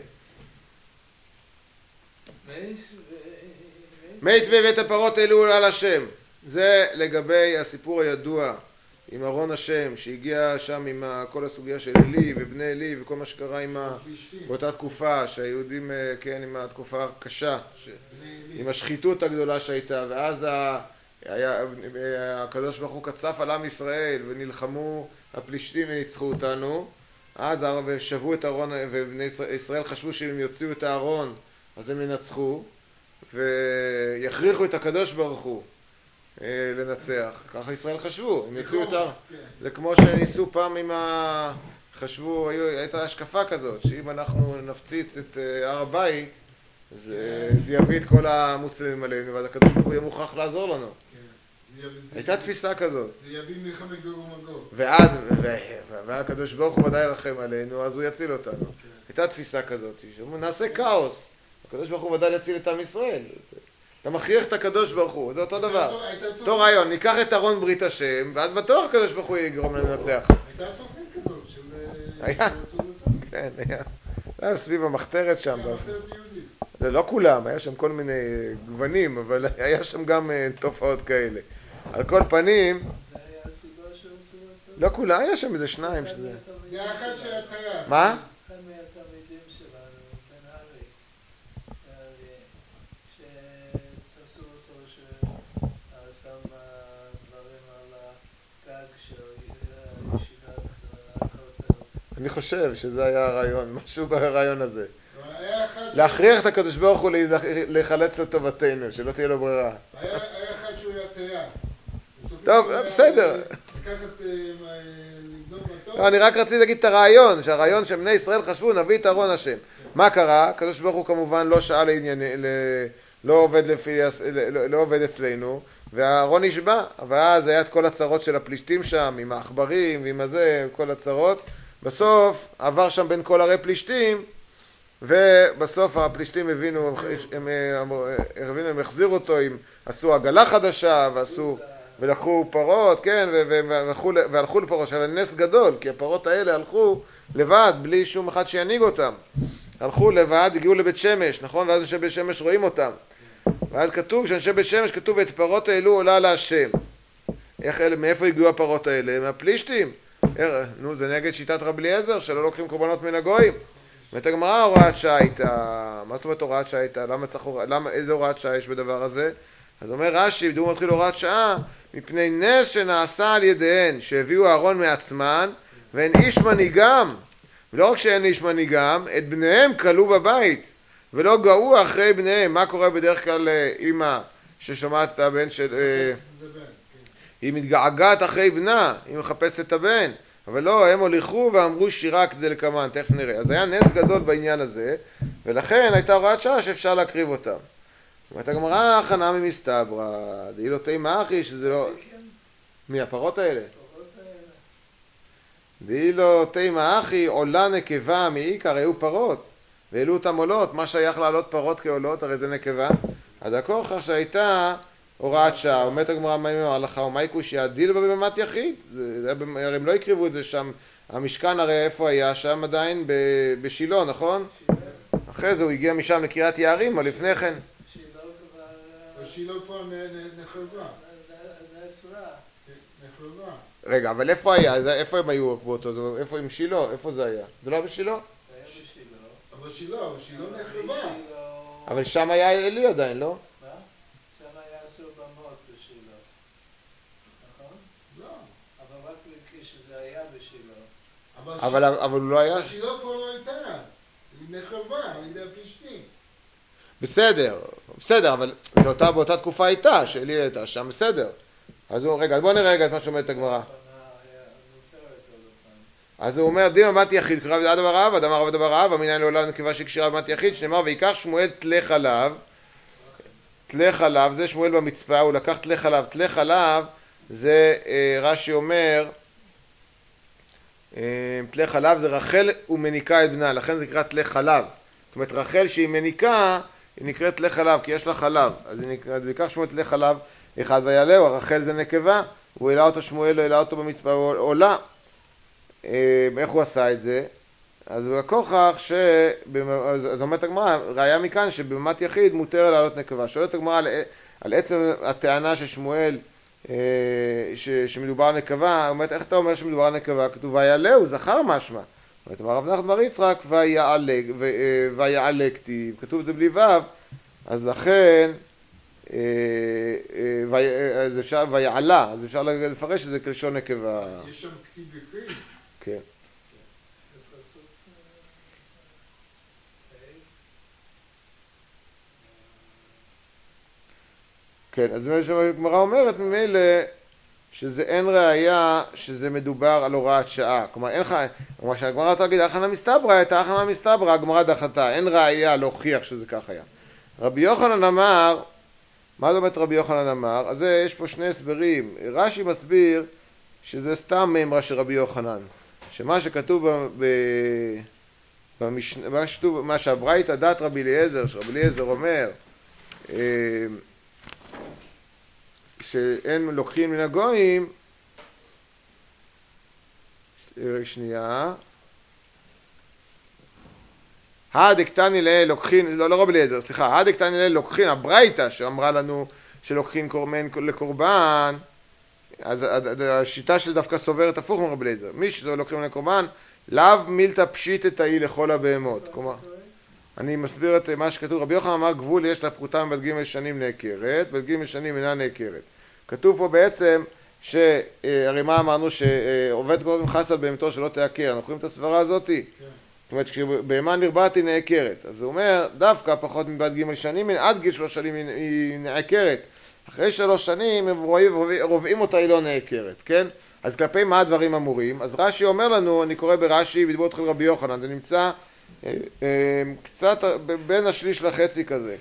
מי צבי ואת הפרות אלו על השם. זה לגבי הסיפור הידוע עם ארון השם, שהגיע שם עם כל הסוגיה של אלי ובני אלי וכל מה שקרה עם ה... באותה תקופה שהיהודים, כן, עם התקופה הקשה, ש... עם השחיתות הגדולה שהייתה, ואז ה... היה... הקדוש ברוך הוא קצף על עם ישראל ונלחמו הפלישתים וניצחו אותנו, אז שבו את הארון ובני ישראל חשבו שאם הם יוציאו את הארון אז הם ינצחו, ויכריחו את הקדוש ברוך הוא לנצח. ככה ישראל חשבו, הם יצאו יותר. זה כמו שניסו פעם עם ה... חשבו, הייתה השקפה כזאת, שאם אנחנו נפציץ את הר הבית, זה יביא את כל המוסלמים עלינו, ואז הקדוש ברוך הוא יהיה מוכרח לעזור לנו. הייתה תפיסה כזאת. זה יביא מלחמת גוג ומגוג. ואז, והקדוש ברוך הוא ודאי ירחם עלינו, אז הוא יציל אותנו. הייתה תפיסה כזאת, נעשה כאוס. הקדוש ברוך הוא ודאי יציל את עם ישראל. אתה מכריח את הקדוש ברוך הוא, זה אותו דבר. אותו רעיון, ניקח את ארון ברית השם, ואז בטוח הקדוש ברוך הוא יגרום לנו לנצח. הייתה תוכנית כזאת של... היה, כן, היה. זה היה סביב המחתרת שם. המחתרת יהודית. זה לא כולם, היה שם כל מיני גוונים, אבל היה שם גם תופעות כאלה. על כל פנים... זה היה הסיבה שרצו לעשות? לא כולם, היה שם איזה שניים שזה... זה היה אחד שהיה טייס. מה? אחד מהתלמידים שלנו, בן ארי, שתפסו אותו שעשה דברים על הגג של ישיבת הכותל. אני חושב שזה היה הרעיון, משהו ברעיון הזה. היה אחד ש... להכריח את הקדוש ברוך הוא להיחלץ לטובתנו, שלא תהיה לו ברירה. היה אחד שהוא היה טייס. טוב, בסדר. לקחת, לגנוב אותו. לא, אני רק רציתי להגיד את הרעיון, שהרעיון שבני ישראל חשבו, נביא את ארון השם. מה קרה? הקדוש ברוך הוא כמובן לא שאל לענייני, לא עובד לפי, לא עובד אצלנו, והארון נשבע, אבל אז היה את כל הצרות של הפלישתים שם, עם העכברים ועם הזה, כל הצרות. בסוף עבר שם בין כל ערי פלישתים, ובסוף הפלישתים הבינו, הם, הם, הבינו, הם החזירו אותו, הם עשו עגלה חדשה, ועשו, ולקחו פרות, כן, והלכו, והלכו לפרות. עכשיו, נס גדול, כי הפרות האלה הלכו לבד, בלי שום אחד שינהיג אותם. הלכו לבד, הגיעו לבית שמש, נכון? ואז אנשי בית שמש רואים אותם. ואז כתוב, שאנשי בית שמש כתוב, את פרות האלו עולה להשם. איך אלה, מאיפה הגיעו הפרות האלה? מהפלישתים. נו, זה נגד שיטת רבי אליעזר, שלא לוקחים קורבנות מן הגויים. ואת הגמרא הוראת שעה הייתה, מה זאת אומרת הוראת שעה הייתה? למה צריך, למה, איזה הוראת שעה יש בדבר הזה? אז אומר רש"י, בדיוק מתחיל הוראת שעה, מפני נס שנעשה על ידיהן, שהביאו אהרון מעצמן, ואין איש מנהיגם, ולא רק שאין איש מנהיגם, את בניהם כלו בבית, ולא גאו אחרי בניהם. מה קורה בדרך כלל לאמא ששומעת את הבן של... היא מתגעגעת אחרי בנה, היא מחפשת את הבן. אבל לא, הם הוליכו ואמרו שירה כדי לקמן, תכף נראה. אז היה נס גדול בעניין הזה, ולכן הייתה הוראת שעה שאפשר להקריב אותם. אומרת הגמרא, הכנה ממסתברא, דהי לא תימא אחי, שזה לא... מי, הפרות האלה? דהי לא תימא אחי, עולה נקבה מעיקר, היו פרות, והעלו אותם עולות. מה שייך לעלות פרות כעולות? הרי זה נקבה. אז הכוכך שהייתה הוראת שעה, אומרת הגמרא, מה עם ההלכה, ומאי קושיא דיל בה בממת יחיד? הרי הם לא הקריבו את זה שם, המשכן הרי איפה היה? שם עדיין בשילה, נכון? אחרי זה הוא הגיע משם לקריית יערים, אבל לפני כן. שילה כבר נחרבה. נאסרה. נחרבה. רגע, אבל איפה היה? איפה הם היו באותו? איפה עם שילה? איפה זה היה? זה לא היה בשילה? היה בשילה. אבל שילה, אבל שילה נחרבה. אבל שם היה אלי עדיין, לא? מה? שם היה עשו במות בשילה. נכון? לא. אבל רק כשזה היה בשילה. אבל אבל הוא לא היה... שילה כבר לא הייתה אז. היא נחרבה על ידי הפלישתים. בסדר, בסדר, אבל זה אותה, באותה תקופה הייתה, שאלי הייתה שם, בסדר. אז הוא, רגע, בוא נראה רגע את מה שאומרת הגמרא. אז הוא אומר, דין בממת יחיד, קרא עד דבר רב, אדם הרב דבר רב, המניין לעולם נקבה שקשרה בממת יחיד, שנאמר, ויקח שמואל תלה חלב, תלה חלב, זה שמואל במצפה, הוא לקח תלה חלב, תלה חלב, זה רש"י אומר, תלה חלב זה רחל ומניקה את בנה, לכן זה נקרא תלה חלב. זאת אומרת, רחל שהיא מניקה, היא נקראת תלה חלב, כי יש לה חלב. אז זה נקרא שמואל תלה חלב אחד ויעלהו, הרחל זה נקבה, הוא העלה אותו שמואל, הוא העלה אותו במצפה, הוא עולה. איך הוא עשה את זה? אז בכוכך ש... אז אומרת הגמרא, ראיה מכאן שבבמת יחיד מותר לעלות נקבה. שואלת הגמרא על, על עצם הטענה של שמואל ש... שמדובר על נקבה, אומרת, איך אתה אומר שמדובר על נקבה? כתוב ויעלהו, זכר משמע. אומרת, אמר רב נחמן בר יצחק, ויעלה כתיב, כתוב את זה בלי ו', אז לכן, אז אפשר, ויעלה, אז אפשר לפרש את זה כלשון נקבה. יש שם כתיב וקריא. כן. כן, אז מה שהגמרא אומרת ממילא שזה אין ראייה שזה מדובר על הוראת שעה. כלומר, אין לך, כמו שהגמרא תגיד, אחנה מסתברא, את האחנה מסתברא, הגמרא דחתה, אין ראייה להוכיח שזה כך היה. רבי יוחנן אמר, מה זאת אומרת רבי יוחנן אמר? אז יש פה שני הסברים. רש"י מסביר שזה סתם מימרה של רבי יוחנן. שמה שכתוב ב... במשנה, מה שכתוב, מה שהברייתא דת רבי אליעזר, שרבי אליעזר אומר, שאין לוקחים מן הגויים, שנייה, הדקתני לאל לוקחין, לא, לא רבי אליעזר, סליחה, הדקתני לאל לוקחין, הברייתא שאמרה לנו שלוקחין קורמן לקורבן, אז השיטה של דווקא סוברת הפוך מרבי אליעזר, מי שזה לוקחים לקורבן, לאו מילתא פשיט את האי לכל הבהמות. כלומר, אני מסביר את מה שכתוב, רבי יוחנן אמר גבול יש לפרוטה בת ג' שנים נעקרת, בת ג' שנים אינה נעקרת. כתוב פה בעצם, שהרי מה אמרנו שעובד קוראים חס על בהמתו שלא תעקר, אנחנו רואים את הסברה הזאתי? זאת אומרת, כשבהמה נרבעת היא נעקרת, אז הוא אומר דווקא פחות מבת ג' שנים, עד גיל שלוש שנים היא נעקרת, אחרי שלוש שנים הם רובעים אותה היא לא נעקרת, כן? אז כלפי מה הדברים אמורים? אז רש"י אומר לנו, אני קורא ברש"י בדברות של רבי יוחנן, זה נמצא אה, אה, קצת בין השליש לחצי כזה.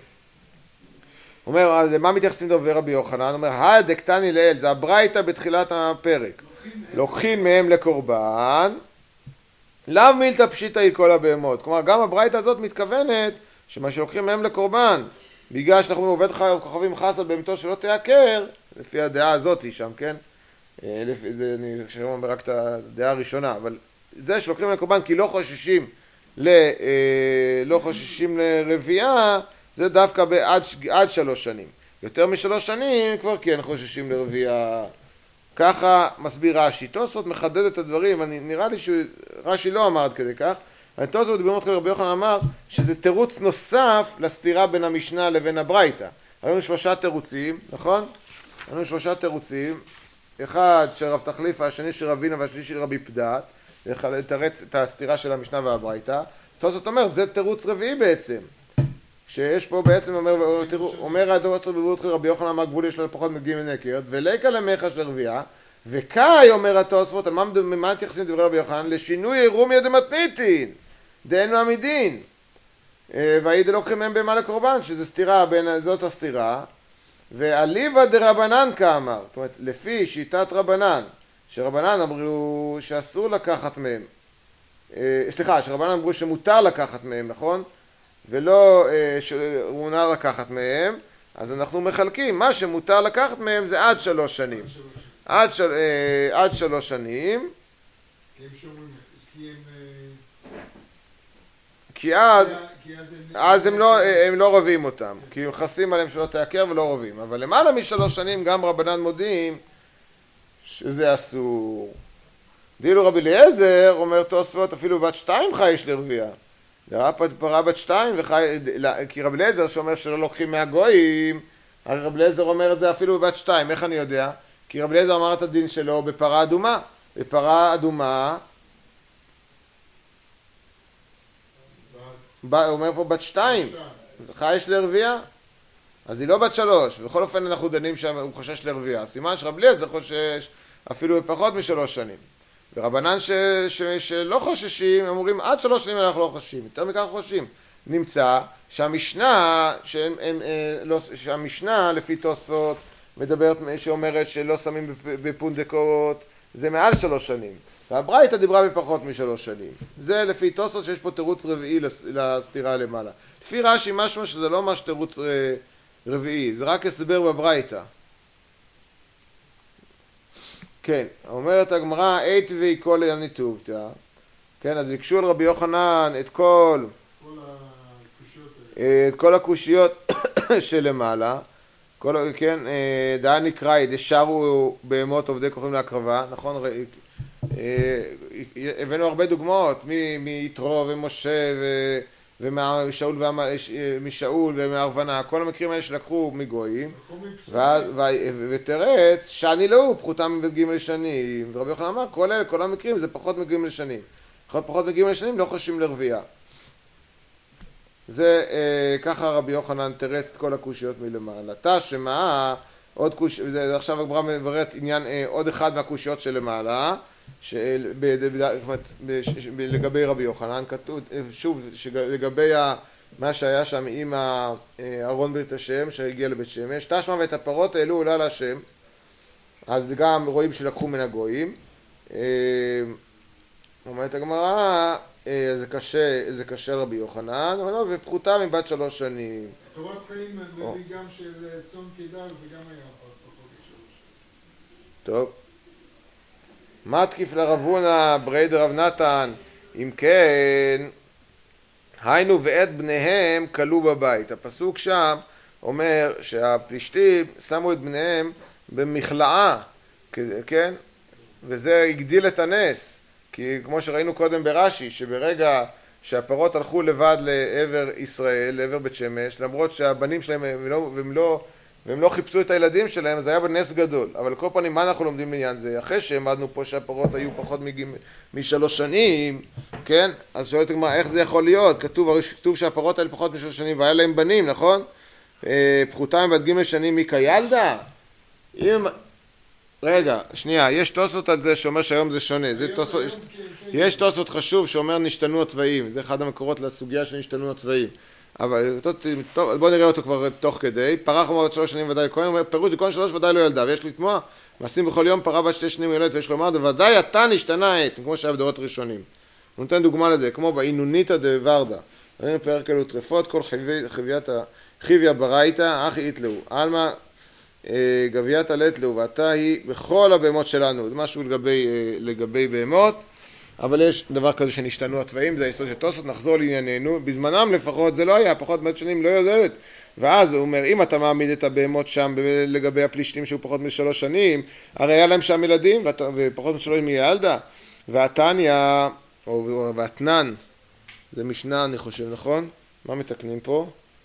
הוא אומר, למה מתייחסים דובר רבי יוחנן? הוא אומר, הדקתני לאל, זה הברייתא בתחילת הפרק. לוקחים מהם לקורבן, לאו מילתא פשיטא היא כל הבהמות. כלומר, גם הברייתא הזאת מתכוונת שמה שלוקחים מהם לקורבן, בגלל שאנחנו עובד כוכבים חס על בהמתו שלא תעקר, לפי הדעה הזאת שם, כן? זה, אני חושב אומר רק את הדעה הראשונה, אבל זה שלוקחים לקורבן כי לא חוששים ל, לא חוששים לרבייה, זה דווקא בעד, עד שלוש שנים. יותר משלוש שנים כבר כן חוששים לרבייה. ככה מסביר רש"י. תוספות מחדד את הדברים, אני, נראה לי שרש"י לא אמר עד כדי כך, אבל תוספות במות רבי יוחנן אמר שזה תירוץ נוסף לסתירה בין המשנה לבין הברייתא. היו שלושה תירוצים, נכון? היו שלושה תירוצים. אחד של רב תחליפה, השני של רבינה והשני של רבי פדת, לתרץ את הסתירה של המשנה והברייתא. תוספות אומר, זה תירוץ רביעי בעצם. שיש פה בעצם, אומר, אומר התוספות בברות רבי יוחנן אמר גבול יש לה פחות מג' נעקרת, וליקה למחה של רבייה, וקאי אומר התוספות, על מה מתייחסים דברי רבי יוחנן? לשינוי אירומיה דמתניתין, דאין מעמידין. והאי דלוקחים מהם בהמה לקורבן, שזה סתירה בין, זאת הסתירה. ואליבא דרבנן כאמר, זאת אומרת, לפי שיטת רבנן, שרבנן אמרו שאסור לקחת מהם, סליחה, שרבנן אמרו שמותר לקחת מהם, נכון? ולא שמותר לקחת מהם, אז אנחנו מחלקים, מה שמותר לקחת מהם זה עד שלוש שנים. עד, של, עד שלוש שנים. כי הם שומרים, כי הם... כי אז... אז הם לא, הם לא רבים אותם, כי הם חסים עליהם שלא תעקר ולא רבים. אבל למעלה משלוש שנים גם רבנן מודיעים שזה אסור. דילו רבי אליעזר, אומר תוספות, אפילו בת שתיים חי יש לרבייה. זה פרה בת שתיים, וחי, כי רבי אליעזר שאומר שלא לוקחים מהגויים, הרי רבי אליעזר אומר את זה אפילו בבת שתיים, איך אני יודע? כי רבי אליעזר אמר את הדין שלו בפרה אדומה. בפרה אדומה, הוא אומר פה בת שתיים, חי יש לרבייה, אז היא לא בת שלוש, בכל אופן אנחנו דנים שהוא חושש לרבייה, סימן שרבי אליעזר חושש אפילו בפחות משלוש שנים, ורבנן ש, ש, שלא חוששים, הם אומרים עד שלוש שנים אנחנו לא חוששים, יותר מכך חוששים, נמצא שהמשנה, שהם, הם, לא, שהמשנה לפי תוספות מדברת, שאומרת שלא שמים בפונדקות, זה מעל שלוש שנים, והברייתא דיברה בפחות משלוש שנים. זה לפי תוספות שיש פה תירוץ רביעי לסתירה למעלה. לפי רש"י משהו שזה לא ממש תירוץ רביעי, זה רק הסבר בברייתא. כן, אומרת הגמרא, עת והיא כל הניתובתא. כן, אז ביקשו על רבי יוחנן את כל... את כל הקושיות שלמעלה. כל, כן, דעה נקרא, דשארו בהמות עובדי כוכבים להקרבה, נכון? הבאנו הרבה דוגמאות מיתרו ומשה ומשאול ומארוונה, כל המקרים האלה שלקחו מגויים, ותרץ שאני לא הוא פחותה מבית ג' שנים, ורבי יוחנן אמר כל אלה, כל המקרים זה פחות מג' לשנים, פחות מג' לשנים לא חוששים לרבייה. זה אה, ככה רבי יוחנן תרץ את כל הקושיות מלמעלה. תשמע, עוד קוש... זה, עכשיו הגמרא מבררת עניין אה, עוד אחד מהקושיות שלמעלה, של... ב... ב... ב... ב... ב... לגבי רבי יוחנן, כתוב, שוב, לגבי ה... מה שהיה שם עם אהרון ברית השם שהגיע לבית שמש, תשמע ואת הפרות העלו עולה להשם, אז גם רואים שלקחו מן הגויים. אומרת הגמרא, זה קשה, זה קשה רבי יוחנן, ופחותה מבת שלוש שנים. תורת חיים מביא גם של צאן קדר, זה גם היה פחות משלוש שנים. טוב. מתקיף לרב הונא ברי דרב נתן, אם כן, היינו ואת בניהם כלו בבית. הפסוק שם אומר שהפלישתים שמו את בניהם במכלאה, כן? וזה הגדיל את הנס, כי כמו שראינו קודם ברש"י, שברגע שהפרות הלכו לבד לעבר ישראל, לעבר בית שמש, למרות שהבנים שלהם הם לא, והם לא, והם לא חיפשו את הילדים שלהם, זה היה בנס גדול. אבל כל פעמים, מה אנחנו לומדים לעניין זה? אחרי שהעמדנו פה שהפרות היו פחות משלוש שנים, כן? אז שואלת הגמרא, איך זה יכול להיות? כתוב, כתוב שהפרות האלה פחות משלוש שנים, והיה להם בנים, נכון? פחותה מבת ג' שנים מי כילדה? אם... רגע, שנייה, יש תוספות על זה שאומר שהיום זה שונה. זה תוספות, יש, יש תוספות חשוב שאומר נשתנו הצבעים. זה אחד המקורות לסוגיה של נשתנו הצבעים. אבל בוא נראה אותו כבר תוך כדי. פרה חמורה בת שלוש שנים ודאי לכהן, אומר פירוש לכהן שלוש ודאי לא ילדה, ויש לתמוה, מעשים בכל יום פרה בת שתי שנים ילדת, ויש לומר, ודאי אתה נשתנה העת, כמו שהיה בדורות ראשונים. הוא נותן דוגמה לזה, כמו באינוניתא דוורדה. ראינו פרק אלו טרפות, כל חיביה ברייתא, אחי יתלאו. עלמא גביית עלת לו, ואתה היא בכל הבהמות שלנו. זה משהו לגבי, לגבי בהמות, אבל יש דבר כזה שנשתנו הצבעים, זה היסוד של תוספות. נחזור לענייננו, בזמנם לפחות זה לא היה, פחות מאות שנים לא יודעת. ואז הוא אומר, אם אתה מעמיד את הבהמות שם לגבי הפלישתים שהוא פחות משלוש שנים, הרי היה להם שם ילדים, ופחות משלוש שנים ילדה. והתניא, או והתנן, זה משנה אני חושב, נכון? מה מתקנים פה?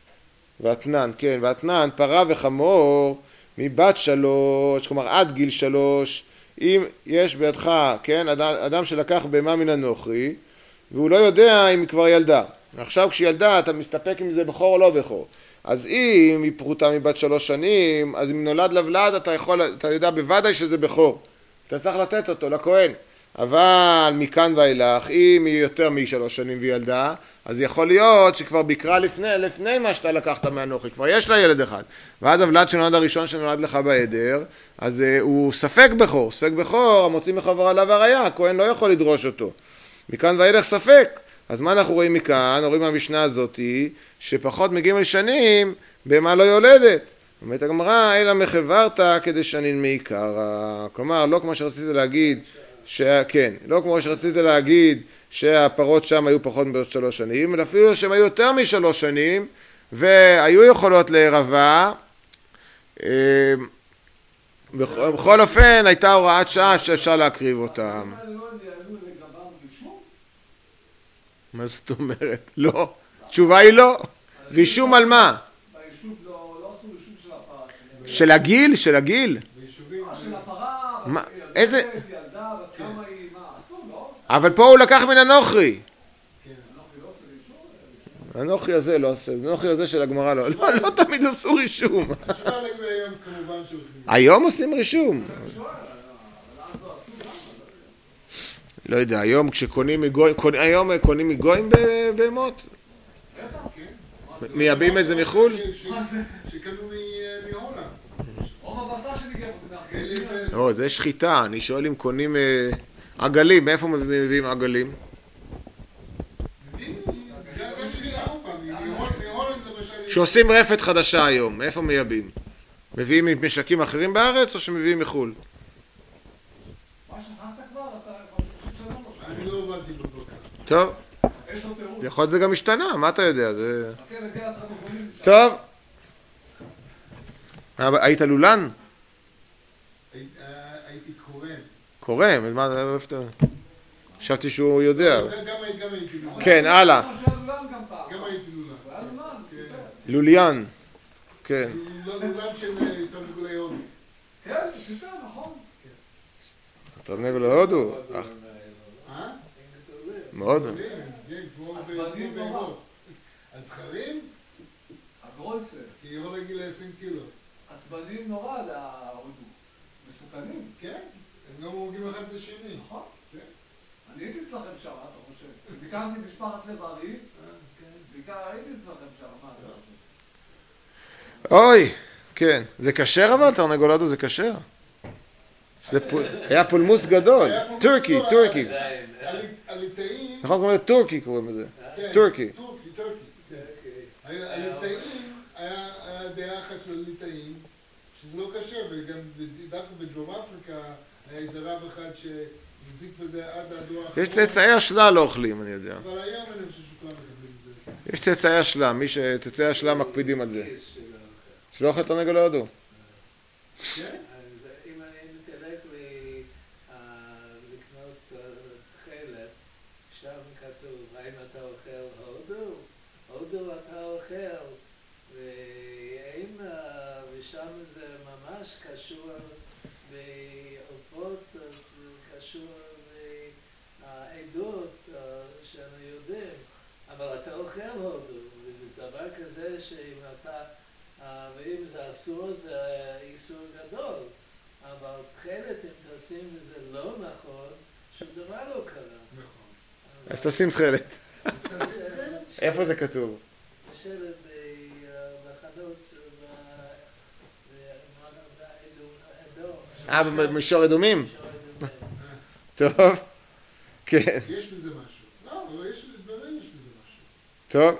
והתנן, כן, והתנן, פרה וחמור, מבת שלוש, כלומר עד גיל שלוש, אם יש בידך, כן, אדם, אדם שלקח בהמה מן הנוכרי, והוא לא יודע אם היא כבר ילדה. עכשיו כשהיא ילדה, אתה מסתפק אם זה בכור או לא בכור. אז אם היא פחותה מבת שלוש שנים, אז אם נולד לבלד, אתה יכול, אתה יודע בוודאי שזה בכור. אתה צריך לתת אותו לכהן. אבל מכאן ואילך, אם היא יותר משלוש שנים והיא ילדה, אז יכול להיות שכבר ביקרה לפני, לפני מה שאתה לקחת מהנוכרי, כבר יש לה ילד אחד. ואז הוולד שנולד הראשון שנולד לך בעדר, אז uh, הוא ספק בכור, ספק בכור, המוציא מחבר עליו הראיה, הכהן לא יכול לדרוש אותו. מכאן ואילך ספק. אז מה אנחנו רואים מכאן? רואים מהמשנה הזאת, שפחות מגיעים לשנים, במה לא יולדת. אומרת הגמרא, אלא מחברת כדי שנין מעיקרא. כלומר, לא כמו שרציתי להגיד, ש... כן, לא כמו שרציתי להגיד, שהפרות שם היו פחות מבעוד שלוש שנים, אלא אפילו שהם היו יותר משלוש שנים, והיו יכולות לערבה. בכל אופן, הייתה הוראת שעה שאפשר להקריב אותם. מה זאת אומרת? לא. תשובה היא לא. רישום על מה? ביישוב לא עשו רישום של הפרה. של הגיל? של הגיל? של הפרה, איזה... ילדה, כמה היא, מה, אסור, לא? אבל פה הוא לקח מן הנוכרי. כן, הנוכרי לא עושה רישום? הנוכרי הזה לא עושה, הנוכרי הזה של הגמרא לא, לא תמיד עשו רישום. השאלה לגבי היום כמובן שעושים. היום עושים רישום. לא יודע, היום כשקונים מגויים, היום קונים מגויים בהמות? מייבאים את זה מחול? שקנו מהולנד. או מבשר שנגיע בזה. לא, זה שחיטה, אני שואל אם קונים עגלים, מאיפה מביאים עגלים? שעושים רפת חדשה היום, מאיפה מייבאים? מביאים משקים אחרים בארץ או שמביאים מחול? מה שכחת כבר? אתה... אני לא עובדתי בבוקר. טוב, יש לו תירוץ. יכול להיות זה גם השתנה, מה אתה יודע? זה... כן, כן, אתה מגונים. טוב. היית לולן? הייתי קורם. קורם, אז מה, איפה אתה... חשבתי שהוא יודע. גם הייתי לולן. כן, הלאה. גם הייתי לולן. לוליין. כן. לולן של תרנגולי הודו. כן, שיטה, נכון. תרנגולי הודו? אה? מאוד. עצבניים נורא. הזכרים? הגרויסר. כי היא לא רגיל ל-עשרים קילו. עצבניים נורא להודו. מסוכנים. כן, הם גם הורגים אחד את השני. נכון. כן. אני הייתי אצלכם שם, אתה חושב. ביקרתי משפחת לב-ארי. ביקר, הייתי אצלכם שם, מה אתה חושב? אוי, כן. זה כשר אבל, תרנגולת הודו זה כשר? היה פולמוס גדול. טורקי, טורקי. הליטאים... נכון, קוראים לזה טורקי קוראים לזה. כן, טורקי. טורקי, טורקי. הליטאים, היה דעה אחת של הליטאים, שזה לא קשה, וגם דווקא בדרום אפריקה היה איזה רב אחד שהחזיק בזה עד הדור האחרון. יש צאצאי השלה לא אוכלים, אני יודע. אבל היום אני חושב שכולם מקבלים את זה. יש צאצאי השלה, מי שצאצאי השלה מקפידים על זה. שלא אוכל תרנגול הודו. כן? אז אם אני תלך לקנות תכלת, שם כתוב, האם אתה אוכל הודו? הודו אתה אוכל, ושם זה ממש קשור בעופות, קשור לעדות שאנו יודעים, אבל אתה אוכל הודו, ודבר כזה שאם אתה, ואם זה אסור זה איסור גדול, אבל תכלת אם תשים וזה לא נכון, שום דבר לא קרה. נכון. אז תשים תכלת. איפה זה כתוב? בשלט בחנות אה, במישור אדומים? טוב, כן. יש בזה משהו. לא, אבל יש בזה, באמת יש בזה משהו. טוב.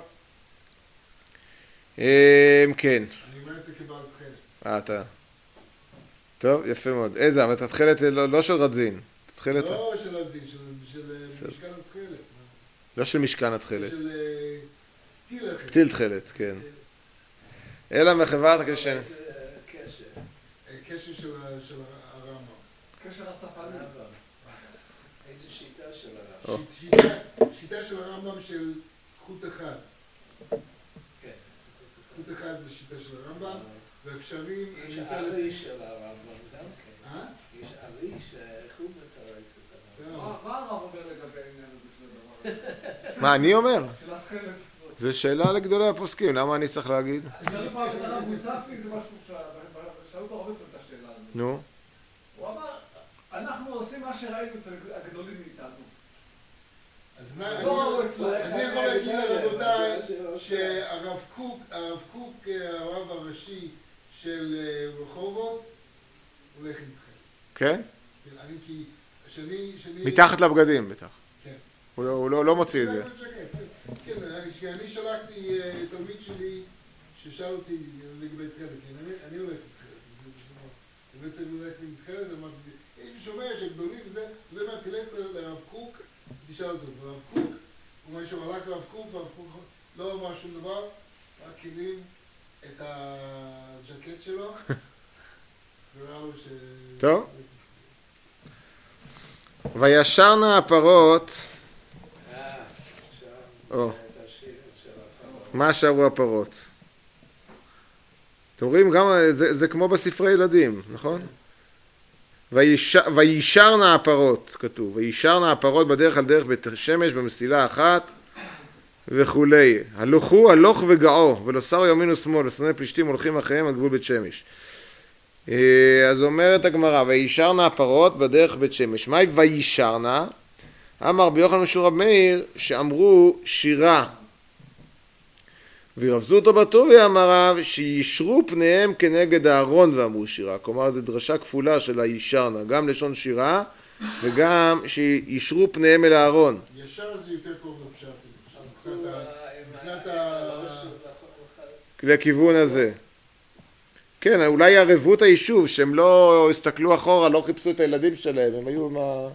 כן. אני אומר את זה כבעל תכלת. אה, אתה. טוב, יפה מאוד. איזה, אבל אתה תכלת לא של רדזין. לא של רדזין, של משכן התכלת. לא של משכן התכלת. של טיל התכלת. טיל תכלת, כן. אלא מחברת הקשר. קשר. קשר של הרמב"ם. קשר הספנים. איזה שיטה של הרמב"ם? שיטה של הרמב"ם של חוט אחד. כן. חוט אחד זה שיטה של הרמב"ם, והקשרים... יש ארי של הרמב"ם גם כן. אה? יש ארי שהוא מתארץ את הרמב"ם. מה הרב אומר לגבי העניין הזה של הדבר הזה? מה, אני אומר? של התכלת הזאת. זו שאלה לגדולי הפוסקים, למה אני צריך להגיד? שאלו פעם את הרב מוצפי, זה משהו שאלו אותו הרבה פעמים את השאלה הזאת. נו. הוא אמר, אנחנו עושים מה שראינו אצל הגדולים מאיתנו. אז אני יכול להגיד לרבותיי שהרב קוק, הרב קוק, הרב הראשי של רחובות, הולך עם תכלת. כן? אני כי... שאני... מתחת לבגדים בטח. כן. הוא לא מוציא את זה. כן, אני שלחתי תלמיד שלי ששאל אותי לגבי תכלת, אני הולך עם תכלת. אני בעצם הולך עם תכלת, אמרתי, אם שומע שגדולים וזה, אתה יודע מה, תלך לרב קוק, תשאל אותו, הרב קוק, הוא אומר שהוא הלך לרב קוק, והרב קוק לא אמר שום דבר, רק קילים את הג'קט שלו, וראה לו ש... טוב. וישרנה הפרות, או, מה שרו הפרות? אתם רואים, גם זה, זה כמו בספרי ילדים, נכון? וישרנה הפרות, כתוב, וישרנה הפרות בדרך על דרך בית שמש במסילה אחת וכולי. הלכו הלוך וגאו, ולא שרו ימין ושמאל, ושונאי פלישתים הולכים אחריהם על גבול בית שמש. אז אומרת הגמרא, וישרנה הפרות בדרך בית שמש. מהי וישרנה? אמר רבי יוחנן משום רב מאיר שאמרו שירה. וירבזו אותו בטובי אמר רב שישרו פניהם כנגד הארון ואמרו שירה. כלומר זו דרשה כפולה של הישרנה, גם לשון שירה וגם שישרו פניהם אל הארון. ישר זה יותר קרוב לפשט. מבחינת ה... לכיוון הזה. כן, אולי ערבות היישוב, שהם לא הסתכלו אחורה, לא חיפשו את הילדים שלהם, הם היו מה... אבל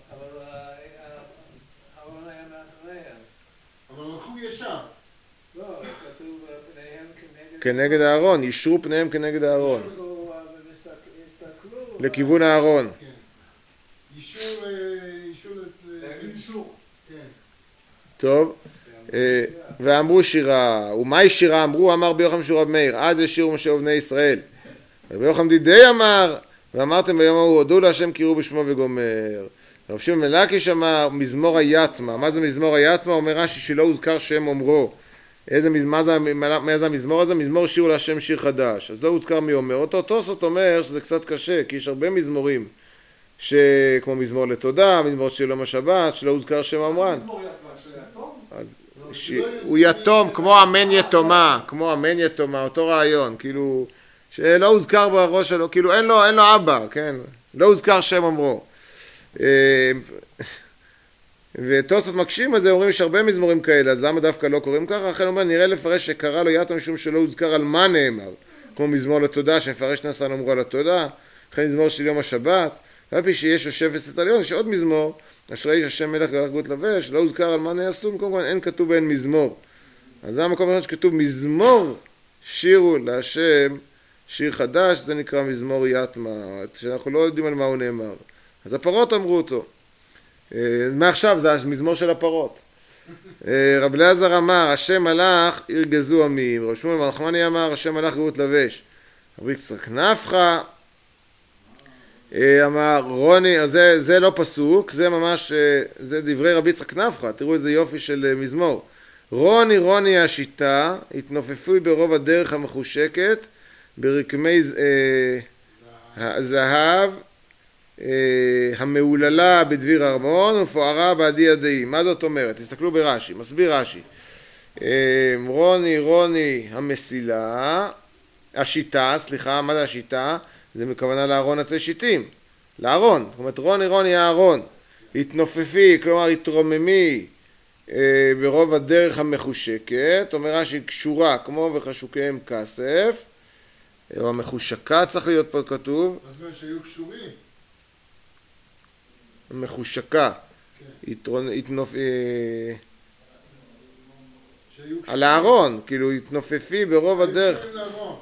הארון היה מאחוריהם. אבל הלכו ישר. לא, כתוב פניהם כנגד... כנגד הארון, ישרו פניהם כנגד הארון. הסתכלו... לכיוון הארון. כן. אישור... אישור... אישור. כן. טוב. ואמרו שירה, ומהי שירה? אמרו, אמר רבי יוחנן משום רב מאיר, אז ישירו משה ובני ישראל. רבי יוחנן דידי אמר, ואמרתם ביום ההוא, הודו להשם קראו בשמו וגומר. רב שמעון בן לקיש אמר, מזמור היתמה. מה זה מזמור היתמה? אומר רש"י שלא הוזכר שם אומרו. איזה, מה זה, מה זה המזמור הזה? מזמור שיר להשם שיר חדש. אז לא הוזכר מי אומר אותו. תוספות אומר שזה קצת קשה, כי יש הרבה מזמורים, כמו מזמור לתודה, מזמור שיר יום השבת, שלא הוזכר שם אמרן. הוא יתום, כמו אמן יתומה, כמו אמן יתומה, אותו רעיון, כאילו, שלא הוזכר בראש שלו, כאילו אין לו, אין לו אבא, כן? לא הוזכר שם אמרו. ותוספות מקשים על זה, אומרים יש הרבה מזמורים כאלה, אז למה דווקא לא קוראים ככה? אחרי אומר, נראה לפרש שקרא לו יתום משום שלא הוזכר על מה נאמר, כמו מזמור לתודה, שמפרש נסן אמרו על התודה, אחרי מזמור של יום השבת, ואפי שיש יושב וסת עליון, יש עוד מזמור, אשרי איש השם מלך גלח גאות לבש, לא הוזכר על מה נעשו, במקום כאן אין כתוב ואין מזמור. אז זה המקום אחד שכתוב מזמור שירו להשם, שיר חדש, זה נקרא מזמור יתמה, שאנחנו לא יודעים על מה הוא נאמר. אז הפרות אמרו אותו. מעכשיו זה המזמור של הפרות. רב אליעזר אמר, השם מלך ירגזו עמים. רב שמואל בר נחמני אמר, השם מלך גאות לבש. רבי יצחק נפחא אמר, רוני, זה, זה לא פסוק, זה ממש, זה דברי רבי יצחק נפחא, תראו איזה יופי של מזמור. רוני רוני השיטה, התנופפו ברוב הדרך המחושקת, ברקמי אה, זהב, אה, המעוללה בדביר ארמון ופוערה בעדי ידיים. מה זאת אומרת? תסתכלו ברש"י, מסביר רש"י. אה, רוני רוני המסילה, השיטה, סליחה, מה זה השיטה? זה מכוונה לארון עצי שיטים, לארון, זאת אומרת רוני רוני הארון, התנופפי, כלומר התרוממי אה, ברוב הדרך המחושקת, אומרה שהיא קשורה כמו וחשוקיהם כסף, או המחושקה צריך להיות פה כתוב. מה זאת אומרת שהיו קשורים? מחושקה, כן. התרונ... התנופ... אה... שהיו קשורים. על הארון, כאילו התנופפי ברוב הדרך. קשורים לארון.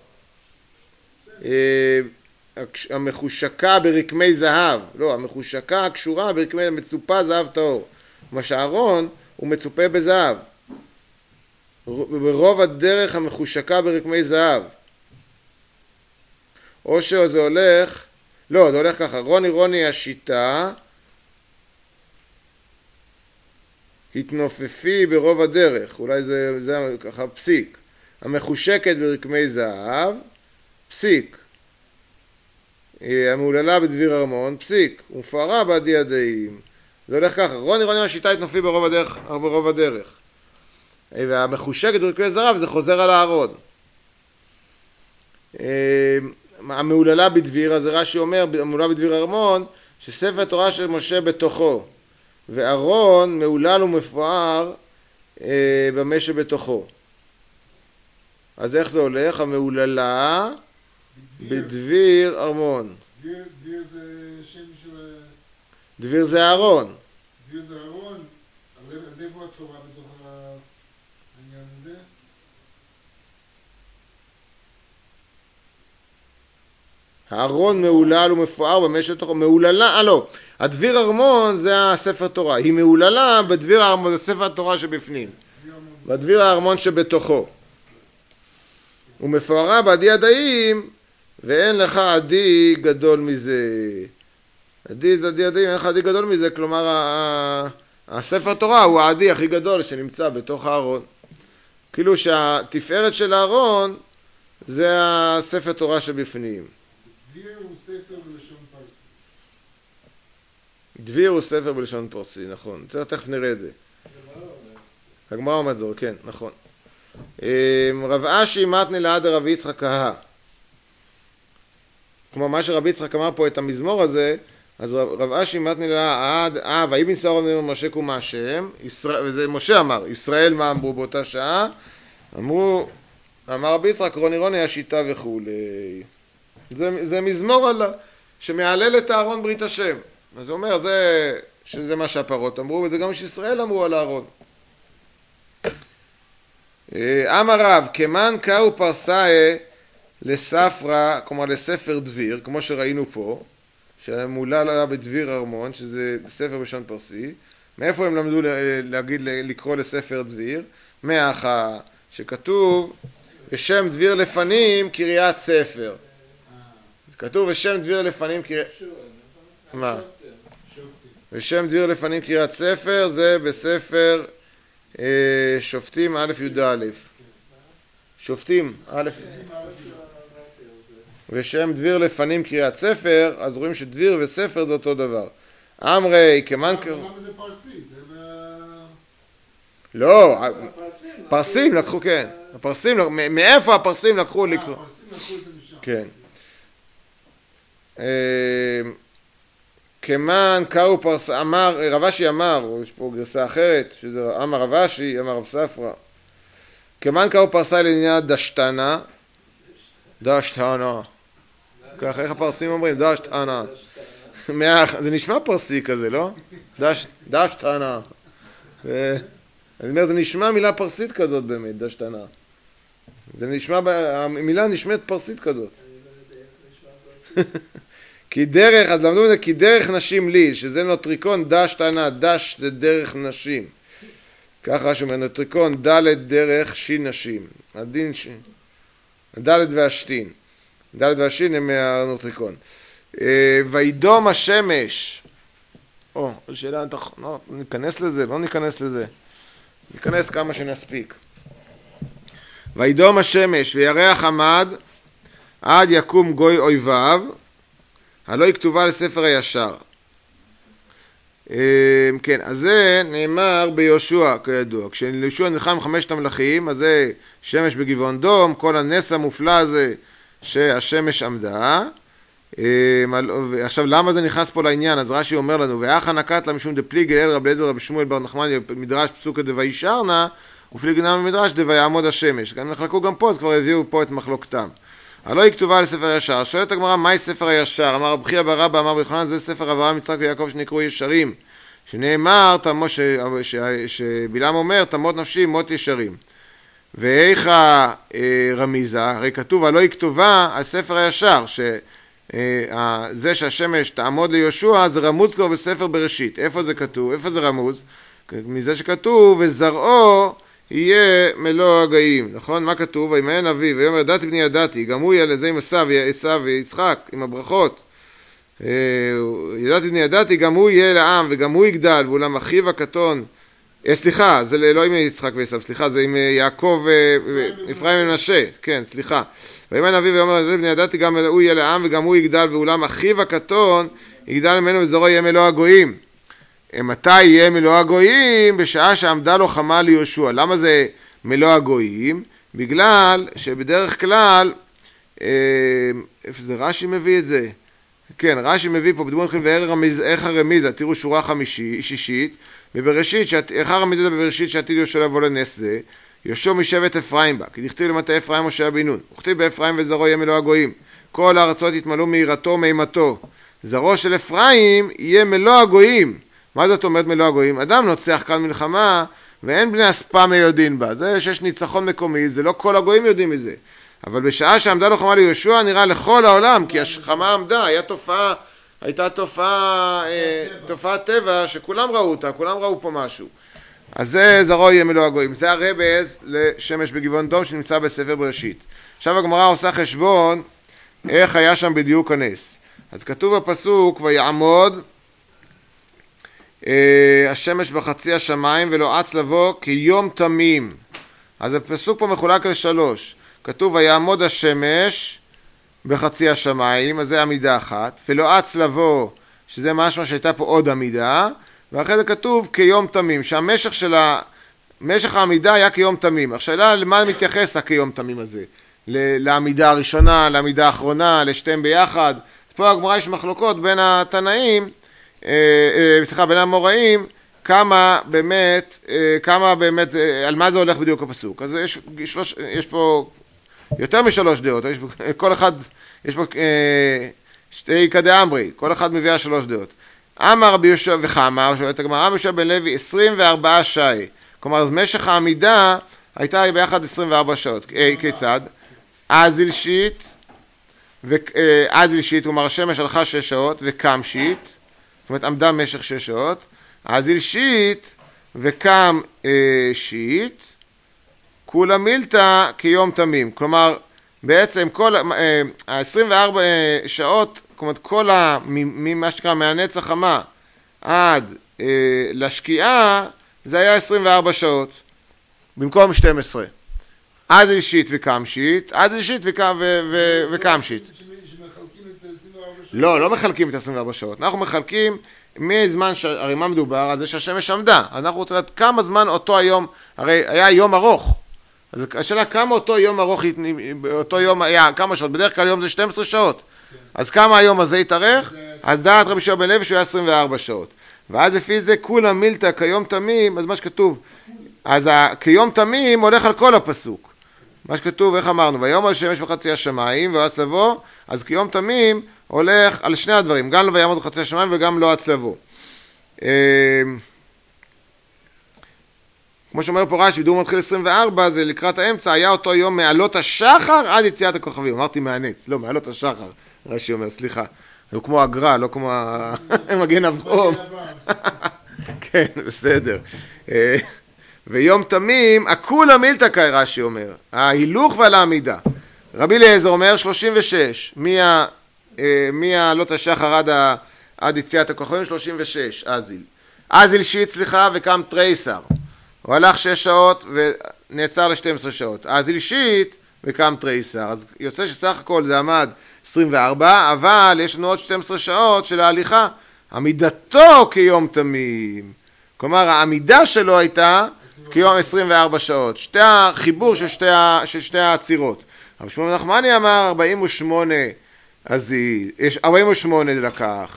המחושקה ברקמי זהב, לא, המחושקה הקשורה ברקמי מצופה זהב טהור, מה שהארון הוא מצופה בזהב, ברוב הדרך המחושקה ברקמי זהב, או שזה הולך, לא, זה הולך ככה, רוני רוני השיטה, התנופפי ברוב הדרך, אולי זה, זה ככה פסיק, המחושקת ברקמי זהב, פסיק, המעוללה בדביר ארמון, פסיק, ומפוארה בעדי ידיים. זה הולך ככה, רוני רוני השיטה התנופפי ברוב הדרך, ברוב הדרך. והמחושקת ברקמי זהב זה חוזר על הארון. המעוללה בדביר, אז רש"י אומר, המעוללה בדביר ארמון, שספר תורה של משה בתוכו, וארון מעולל ומפואר במה שבתוכו. אז איך זה הולך? המעוללה בדביר ארמון. דביר, דביר זה שם של... דביר זה ארון. דביר זה ארון, אבל אז איפה התורה בתוך העניין הזה? הארון מעולל ומפואר במה שבתוכו. מעוללה, אה לא, הדביר ארמון זה הספר תורה. היא מעוללה בדביר הארמון, זה ספר התורה שבפנים. בדביר הארמון שבתוכו. ומפוארה בעדי ידיים, ואין לך עדי גדול מזה. עדי זה עדי ידיים, אין לך עדי גדול מזה, כלומר הספר תורה הוא העדי הכי גדול שנמצא בתוך הארון. כאילו שהתפארת של הארון זה הספר תורה שבפנים. דביר הוא ספר בלשון פרסי. דביר הוא ספר בלשון פרסי, נכון. צריך תכף נראה את זה. הגמרא אומרת זאת, כן, נכון. רב אשי מתני לעד רבי יצחק כהה. כמו מה שרבי יצחק אמר פה את המזמור הזה, אז רב אשי מתני לעד, אה, ויהי בנסוע רבי משה קומה השם, וזה משה אמר, ישראל מה אמרו באותה שעה? אמרו, אמר רבי יצחק רוני רוני השיטה וכולי. זה, זה מזמור על, שמעלל את הארון ברית השם. אז הוא אומר, זה, שזה מה שהפרות אמרו, וזה גם שישראל אמרו על הארון. אמר רב, כמן קאו פרסאי לספרה, כלומר לספר דביר, כמו שראינו פה, שמעולל היה בדביר ארמון, שזה ספר בשון פרסי. מאיפה הם למדו להגיד, לקרוא לספר דביר? מאחה, שכתוב בשם דביר לפנים קריאת ספר. כתוב בשם דביר לפנים קריאת... מה? בשם דביר לפנים קריאת ספר, זה בספר שופטים א' י"א. שופטים א' ושם דביר לפנים קריאת ספר, אז רואים שדביר וספר זה אותו דבר. אמרי, כמן... למה זה פרסי? זה מה... לא, פרסים לקחו, כן. הפרסים, מאיפה הפרסים לקחו לקרוא? הפרסים לקחו את זה משם. כן. כמן קראו פרס... אמר, רבשי אמר, יש פה גרסה אחרת, שזה אמר רבשי, אמר רב ספרא. כמן קראו פרסה לעניין דשתנה, דשתנה. ככה, איך הפרסים אומרים? דשתנה. זה נשמע פרסי כזה, לא? דשתנה. אני אומר, זה נשמע מילה פרסית כזאת באמת, דשתנה. זה נשמע, המילה נשמעת פרסית כזאת. כי דרך, אז למדו מזה, כי דרך נשים לי, שזה נוטריקון דשתנה, דש זה דרך נשים. ככה שאומר, נוטריקון דלת דרך שי נשים. הדין ש... דלת והשתין. דלת והשתין הם מהנוטריקון. וידום השמש. או, שאלה, לא, ניכנס לזה, לא ניכנס לזה. ניכנס כמה שנספיק. וידום השמש וירח עמד עד יקום גוי אויביו, הלא היא כתובה לספר הישר. כן, אז זה נאמר ביהושע כידוע. כשיהושע נלחם עם חמשת המלכים, אז זה שמש בגבעון דום, כל הנס המופלא הזה שהשמש עמדה. עכשיו למה זה נכנס פה לעניין? אז רש"י אומר לנו, ואחא נקט לה משום דפליגי אל רבי אליעזר רבי שמואל בר נחמני מדרש פסוקא דוישרנה ופליגנא במדרש דויעמוד השמש. גם נחלקו גם פה, אז כבר הביאו פה את מחלוקתם. הלא היא כתובה לספר הישר. שואלת הגמרא, מהי ספר הישר? אמר רבי חייא בר אבא אמר רבי יוחנן, זה ספר אברהם יצחק ויעקב שנקראו ישרים, שנאמר ש... ש... שבלעם אומר תמות נפשי מות ישרים. ואיכה רמיזה, הרי כתוב הלא היא כתובה על ספר הישר, ש... זה שהשמש תעמוד ליהושע זה רמוז כבר בספר בראשית. איפה זה כתוב? איפה זה רמוז? מזה שכתוב וזרעו יהיה מלוא הגויים, נכון? מה כתוב? וימיין אביו ויאמר ידעתי בני ידעתי, גם הוא יהיה לזה עם עשיו עשיו ויצחק עם הברכות. ידעתי בני ידעתי, גם הוא יהיה לעם וגם הוא יגדל, ואולם אחיו הקטון, סליחה, זה לא עם יצחק ועשיו, סליחה, זה עם יעקב אפרים ומנשה, כן, סליחה. ויאמר אביו ויאמר ידעתי בני ידעתי, גם הוא יהיה לעם וגם הוא יגדל, ואולם אחיו הקטון יגדל ממנו וזרעו יהיה מלוא הגויים. מתי יהיה מלוא הגויים? בשעה שעמדה לו חמה ליהושע. למה זה מלוא הגויים? בגלל שבדרך כלל, איפה זה רש"י מביא את זה? כן, רש"י מביא פה בדמות חילון ואיך הרמיזה, תראו שורה חמישית, שישית, ובראשית, איך הרמיזה בבראשית שעתיד יהושע לבוא לנס זה, יהושע משבט אפרים בה, כי דכתיב למטה אפרים משה בן נון, וכתיב באפרים וזרעו יהיה מלוא הגויים, כל הארצות יתמלאו מיראתו ומימתו, זרעו של אפרים יהיה מלוא הגויים. מה זאת אומרת מלוא הגויים? אדם נוצח כאן מלחמה ואין בני הספם יודעים בה, זה שיש ניצחון מקומי, זה לא כל הגויים יודעים מזה, אבל בשעה שעמדה לו חמה ליהושע נראה לכל העולם, כי החמה עמדה, היה תופעה, הייתה תופעה, אה, תופעת טבע שכולם ראו אותה, כולם ראו פה משהו. אז זה זרעו יהיה מלוא הגויים, זה הרמז לשמש בגבעון דום שנמצא בספר בראשית. עכשיו הגמרא עושה חשבון איך היה שם בדיוק הנס. אז כתוב בפסוק ויעמוד אה, השמש בחצי השמיים ולא אץ לבוא כיום תמים. אז הפסוק פה מחולק לשלוש. כתוב ויעמוד השמש בחצי השמיים, אז זה עמידה אחת, ולא אץ לבוא, שזה משהו שהייתה פה עוד עמידה, ואחרי זה כתוב כיום תמים, שהמשך של ה... משך העמידה היה כיום תמים. השאלה למה מתייחס הכיום תמים הזה? לעמידה הראשונה, לעמידה האחרונה, לשתיהם ביחד. פה הגמרא יש מחלוקות בין התנאים, אה, אה, סליחה, בין המוראים, כמה באמת, אה, כמה באמת, על מה זה הולך בדיוק הפסוק. אז יש, שלוש, יש פה יותר משלוש דעות, יש, כל אחד, יש פה אה, שתי כדי אמרי, כל אחד מביאה שלוש דעות. אמר רבי יהושע וכמה, שואלת הגמרא, רבי יהושע בן לוי עשרים וארבעה שעה, כלומר אז משך העמידה הייתה ביחד עשרים וארבע שעות, אה, כיצד? אזיל שיט, אזיל שיט, כלומר השמש הלכה שש שעות וקם שיט, זאת אומרת עמדה משך שש שעות, אזיל שיט וקם אה, שיט, כולה מילתא כיום תמים, כלומר בעצם כל ה-עשרים וארבע שעות, כלומר כל ה... ממה שקרה מהנץ החמה עד אה, לשקיעה, זה היה עשרים וארבע שעות, במקום שתים עשרה. אז אישית וקמשית, אז אישית וקמשית. שמחלקים את עשרים וארבע שעות? לא, לא מחלקים את עשרים וארבע שעות. אנחנו מחלקים מזמן, הרי מה מדובר? על זה שהשמש עמדה. אז אנחנו רוצים לדעת כמה זמן אותו היום, הרי היה יום ארוך. אז השאלה כמה אותו יום ארוך, אותו יום היה, כמה שעות? בדרך כלל יום זה שתים עשרה שעות. אז כמה היום הזה התארך? אז דעת רבי יהושע בן לוי שהוא היה עשרים וארבע שעות. ואז לפי זה כולה מילתא כיום תמים, אז מה שכתוב, אז כיום תמים הולך על כל הפסוק. מה שכתוב, איך אמרנו, ויאמר השמש בחצי השמיים ויועץ לבוא, אז כיום תמים הולך על שני הדברים, גם לא ויעמוד בחצי השמיים וגם לא יועץ לבוא. כמו שאומר פה רש"י, בדיוק מתחיל עשרים וארבע, זה לקראת האמצע, היה אותו יום מעלות השחר עד יציאת הכוכבים. אמרתי מהנץ, לא, מעלות השחר. רש"י אומר, סליחה, הוא כמו הגר"א, לא כמו מגן אברהם. כן, בסדר. ויום תמים, הכולה מילתא קאי, רש"י אומר, ההילוך ועל העמידה. רבי אליעזר אומר שלושים ושש, מעלות השחר עד, עד יציאת הכוכבים, שלושים ושש, אזיל. אזיל שיט, סליחה, וקם תריסר. הוא הלך שש שעות ונעצר ל-שתים עשרה שעות. אזיל שיט וקם תריסר. אז יוצא שסך הכל זה עמד עשרים וארבע, אבל יש לנו עוד שתים עשרה שעות של ההליכה. עמידתו כיום תמים. כלומר, העמידה שלו הייתה כיום עשרים וארבע שעות. שתי החיבור של שתי, של שתי העצירות. אבל שמואל נחמני אמר ארבעים ושמונה, אז יש ארבעים ושמונה זה לקח.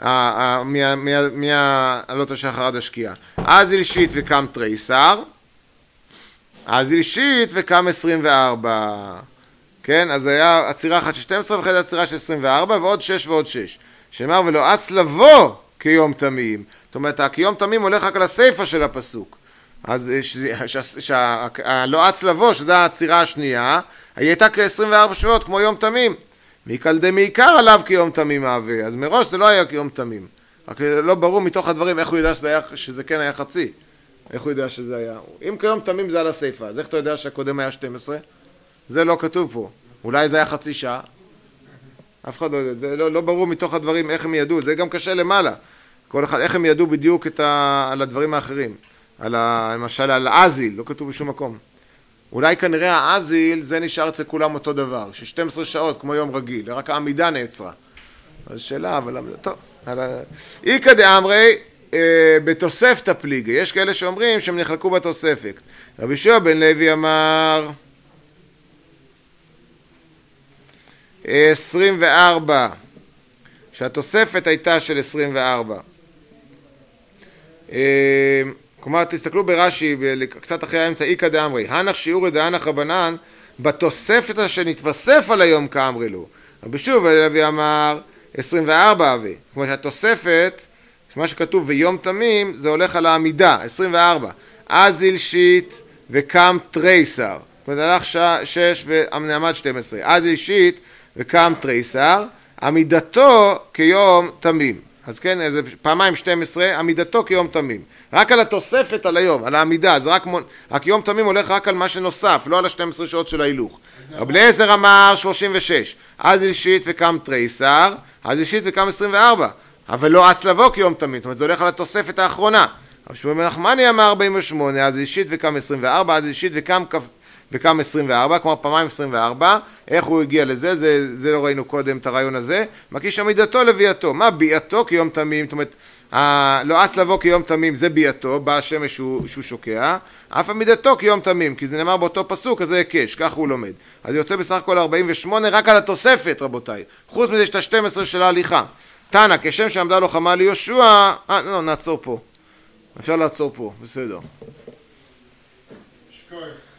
מעלות השחר עד השקיעה. אז אילישית וקם תריסר. אז אילישית וקם עשרים וארבע. כן, אז היה עצירה אחת של שתים עשרה ואחרי זה עצירה של עשרים וארבע ועוד שש ועוד שש. שאמר ולא אץ לבוא כיום תמים. זאת אומרת, הכיום תמים הולך רק על הסיפה של הפסוק. אז לא אץ לבוא, שזו העצירה השנייה, היא הייתה כ-עשרים וארבע שעות כמו יום תמים. מכלל דמעיקר עליו כיום תמים מהווה. אז מראש זה לא היה כיום תמים. רק לא ברור מתוך הדברים איך הוא יודע שזה, היה, שזה כן היה חצי. איך הוא יודע שזה היה. אם כיום תמים זה על הסיפה, אז איך אתה יודע שהקודם היה שתים עשרה? זה לא כתוב פה. אולי זה היה חצי שעה. אף אחד לא יודע. זה לא, לא ברור מתוך הדברים איך הם ידעו. זה גם קשה למעלה. כל אחד, איך הם ידעו בדיוק את ה, על הדברים האחרים. על ה, למשל על האזיל, לא כתוב בשום מקום. אולי כנראה האזיל זה נשאר אצל כולם אותו דבר, ש-שתים עשרה שעות כמו יום רגיל, רק העמידה נעצרה. אז שאלה, אבל טוב. איקא דאמרי בתוספתא פליגי, יש כאלה שאומרים שהם נחלקו בתוספת. רבי יהושע בן לוי אמר עשרים וארבע, שהתוספת הייתה של עשרים וארבע. כלומר, תסתכלו ברש"י, קצת אחרי האמצע, איקא דאמרי, הנח שיעורי דהנח רבנן, בתוספת שנתווסף על היום כאמרי לו. רבי יהושע בן לוי אמר עשרים וארבע אבי. כמו שהתוספת, מה שכתוב ויום תמים, זה הולך על העמידה, עשרים וארבע. אז אילישית וקם תריסר. זאת אומרת, הלך שש ועמד שתים עשרה. אז אילישית וקם תריסר, עמידתו כיום תמים. אז כן, זה פעמיים שתים עשרה, עמידתו כיום תמים. רק על התוספת על היום, על העמידה, אז רק, רק יום תמים הולך רק על מה שנוסף, לא על ה-שתים עשרה שעות של ההילוך. רבי אליעזר אמר שלושים ושש, אז אילישית וקם תריסר, אז אילישית וקם עשרים וארבע, אבל לא אץ לבוא כיום תמים, זאת אומרת, זה הולך על התוספת האחרונה. אבל שמואל בן נחמני אמר ארבעים ושמונה, אז אילישית וקם עשרים וארבע, אז אילישית וקם וקם עשרים וארבע, כלומר פעמיים עשרים וארבע, איך הוא הגיע לזה, זה, זה לא ראינו קודם את הרעיון הזה, מקיש עמידתו לביאתו, מה ביאתו כיום תמים, זאת אומרת, ה... לא אץ לבוא כיום תמים, זה ביאתו, בא השמש שהוא, שהוא שוקע, אף עמידתו כיום תמים, כי זה נאמר באותו פסוק, אז זה הקש, כך הוא לומד. אז יוצא בסך הכל ארבעים ושמונה, רק על התוספת רבותיי, חוץ מזה שאתה שתים עשרה של ההליכה. תנא, כשם שעמדה לו חמה ליהושע, אה, לא, נעצור פה, אפשר לעצור פה, בסדר. שכוח.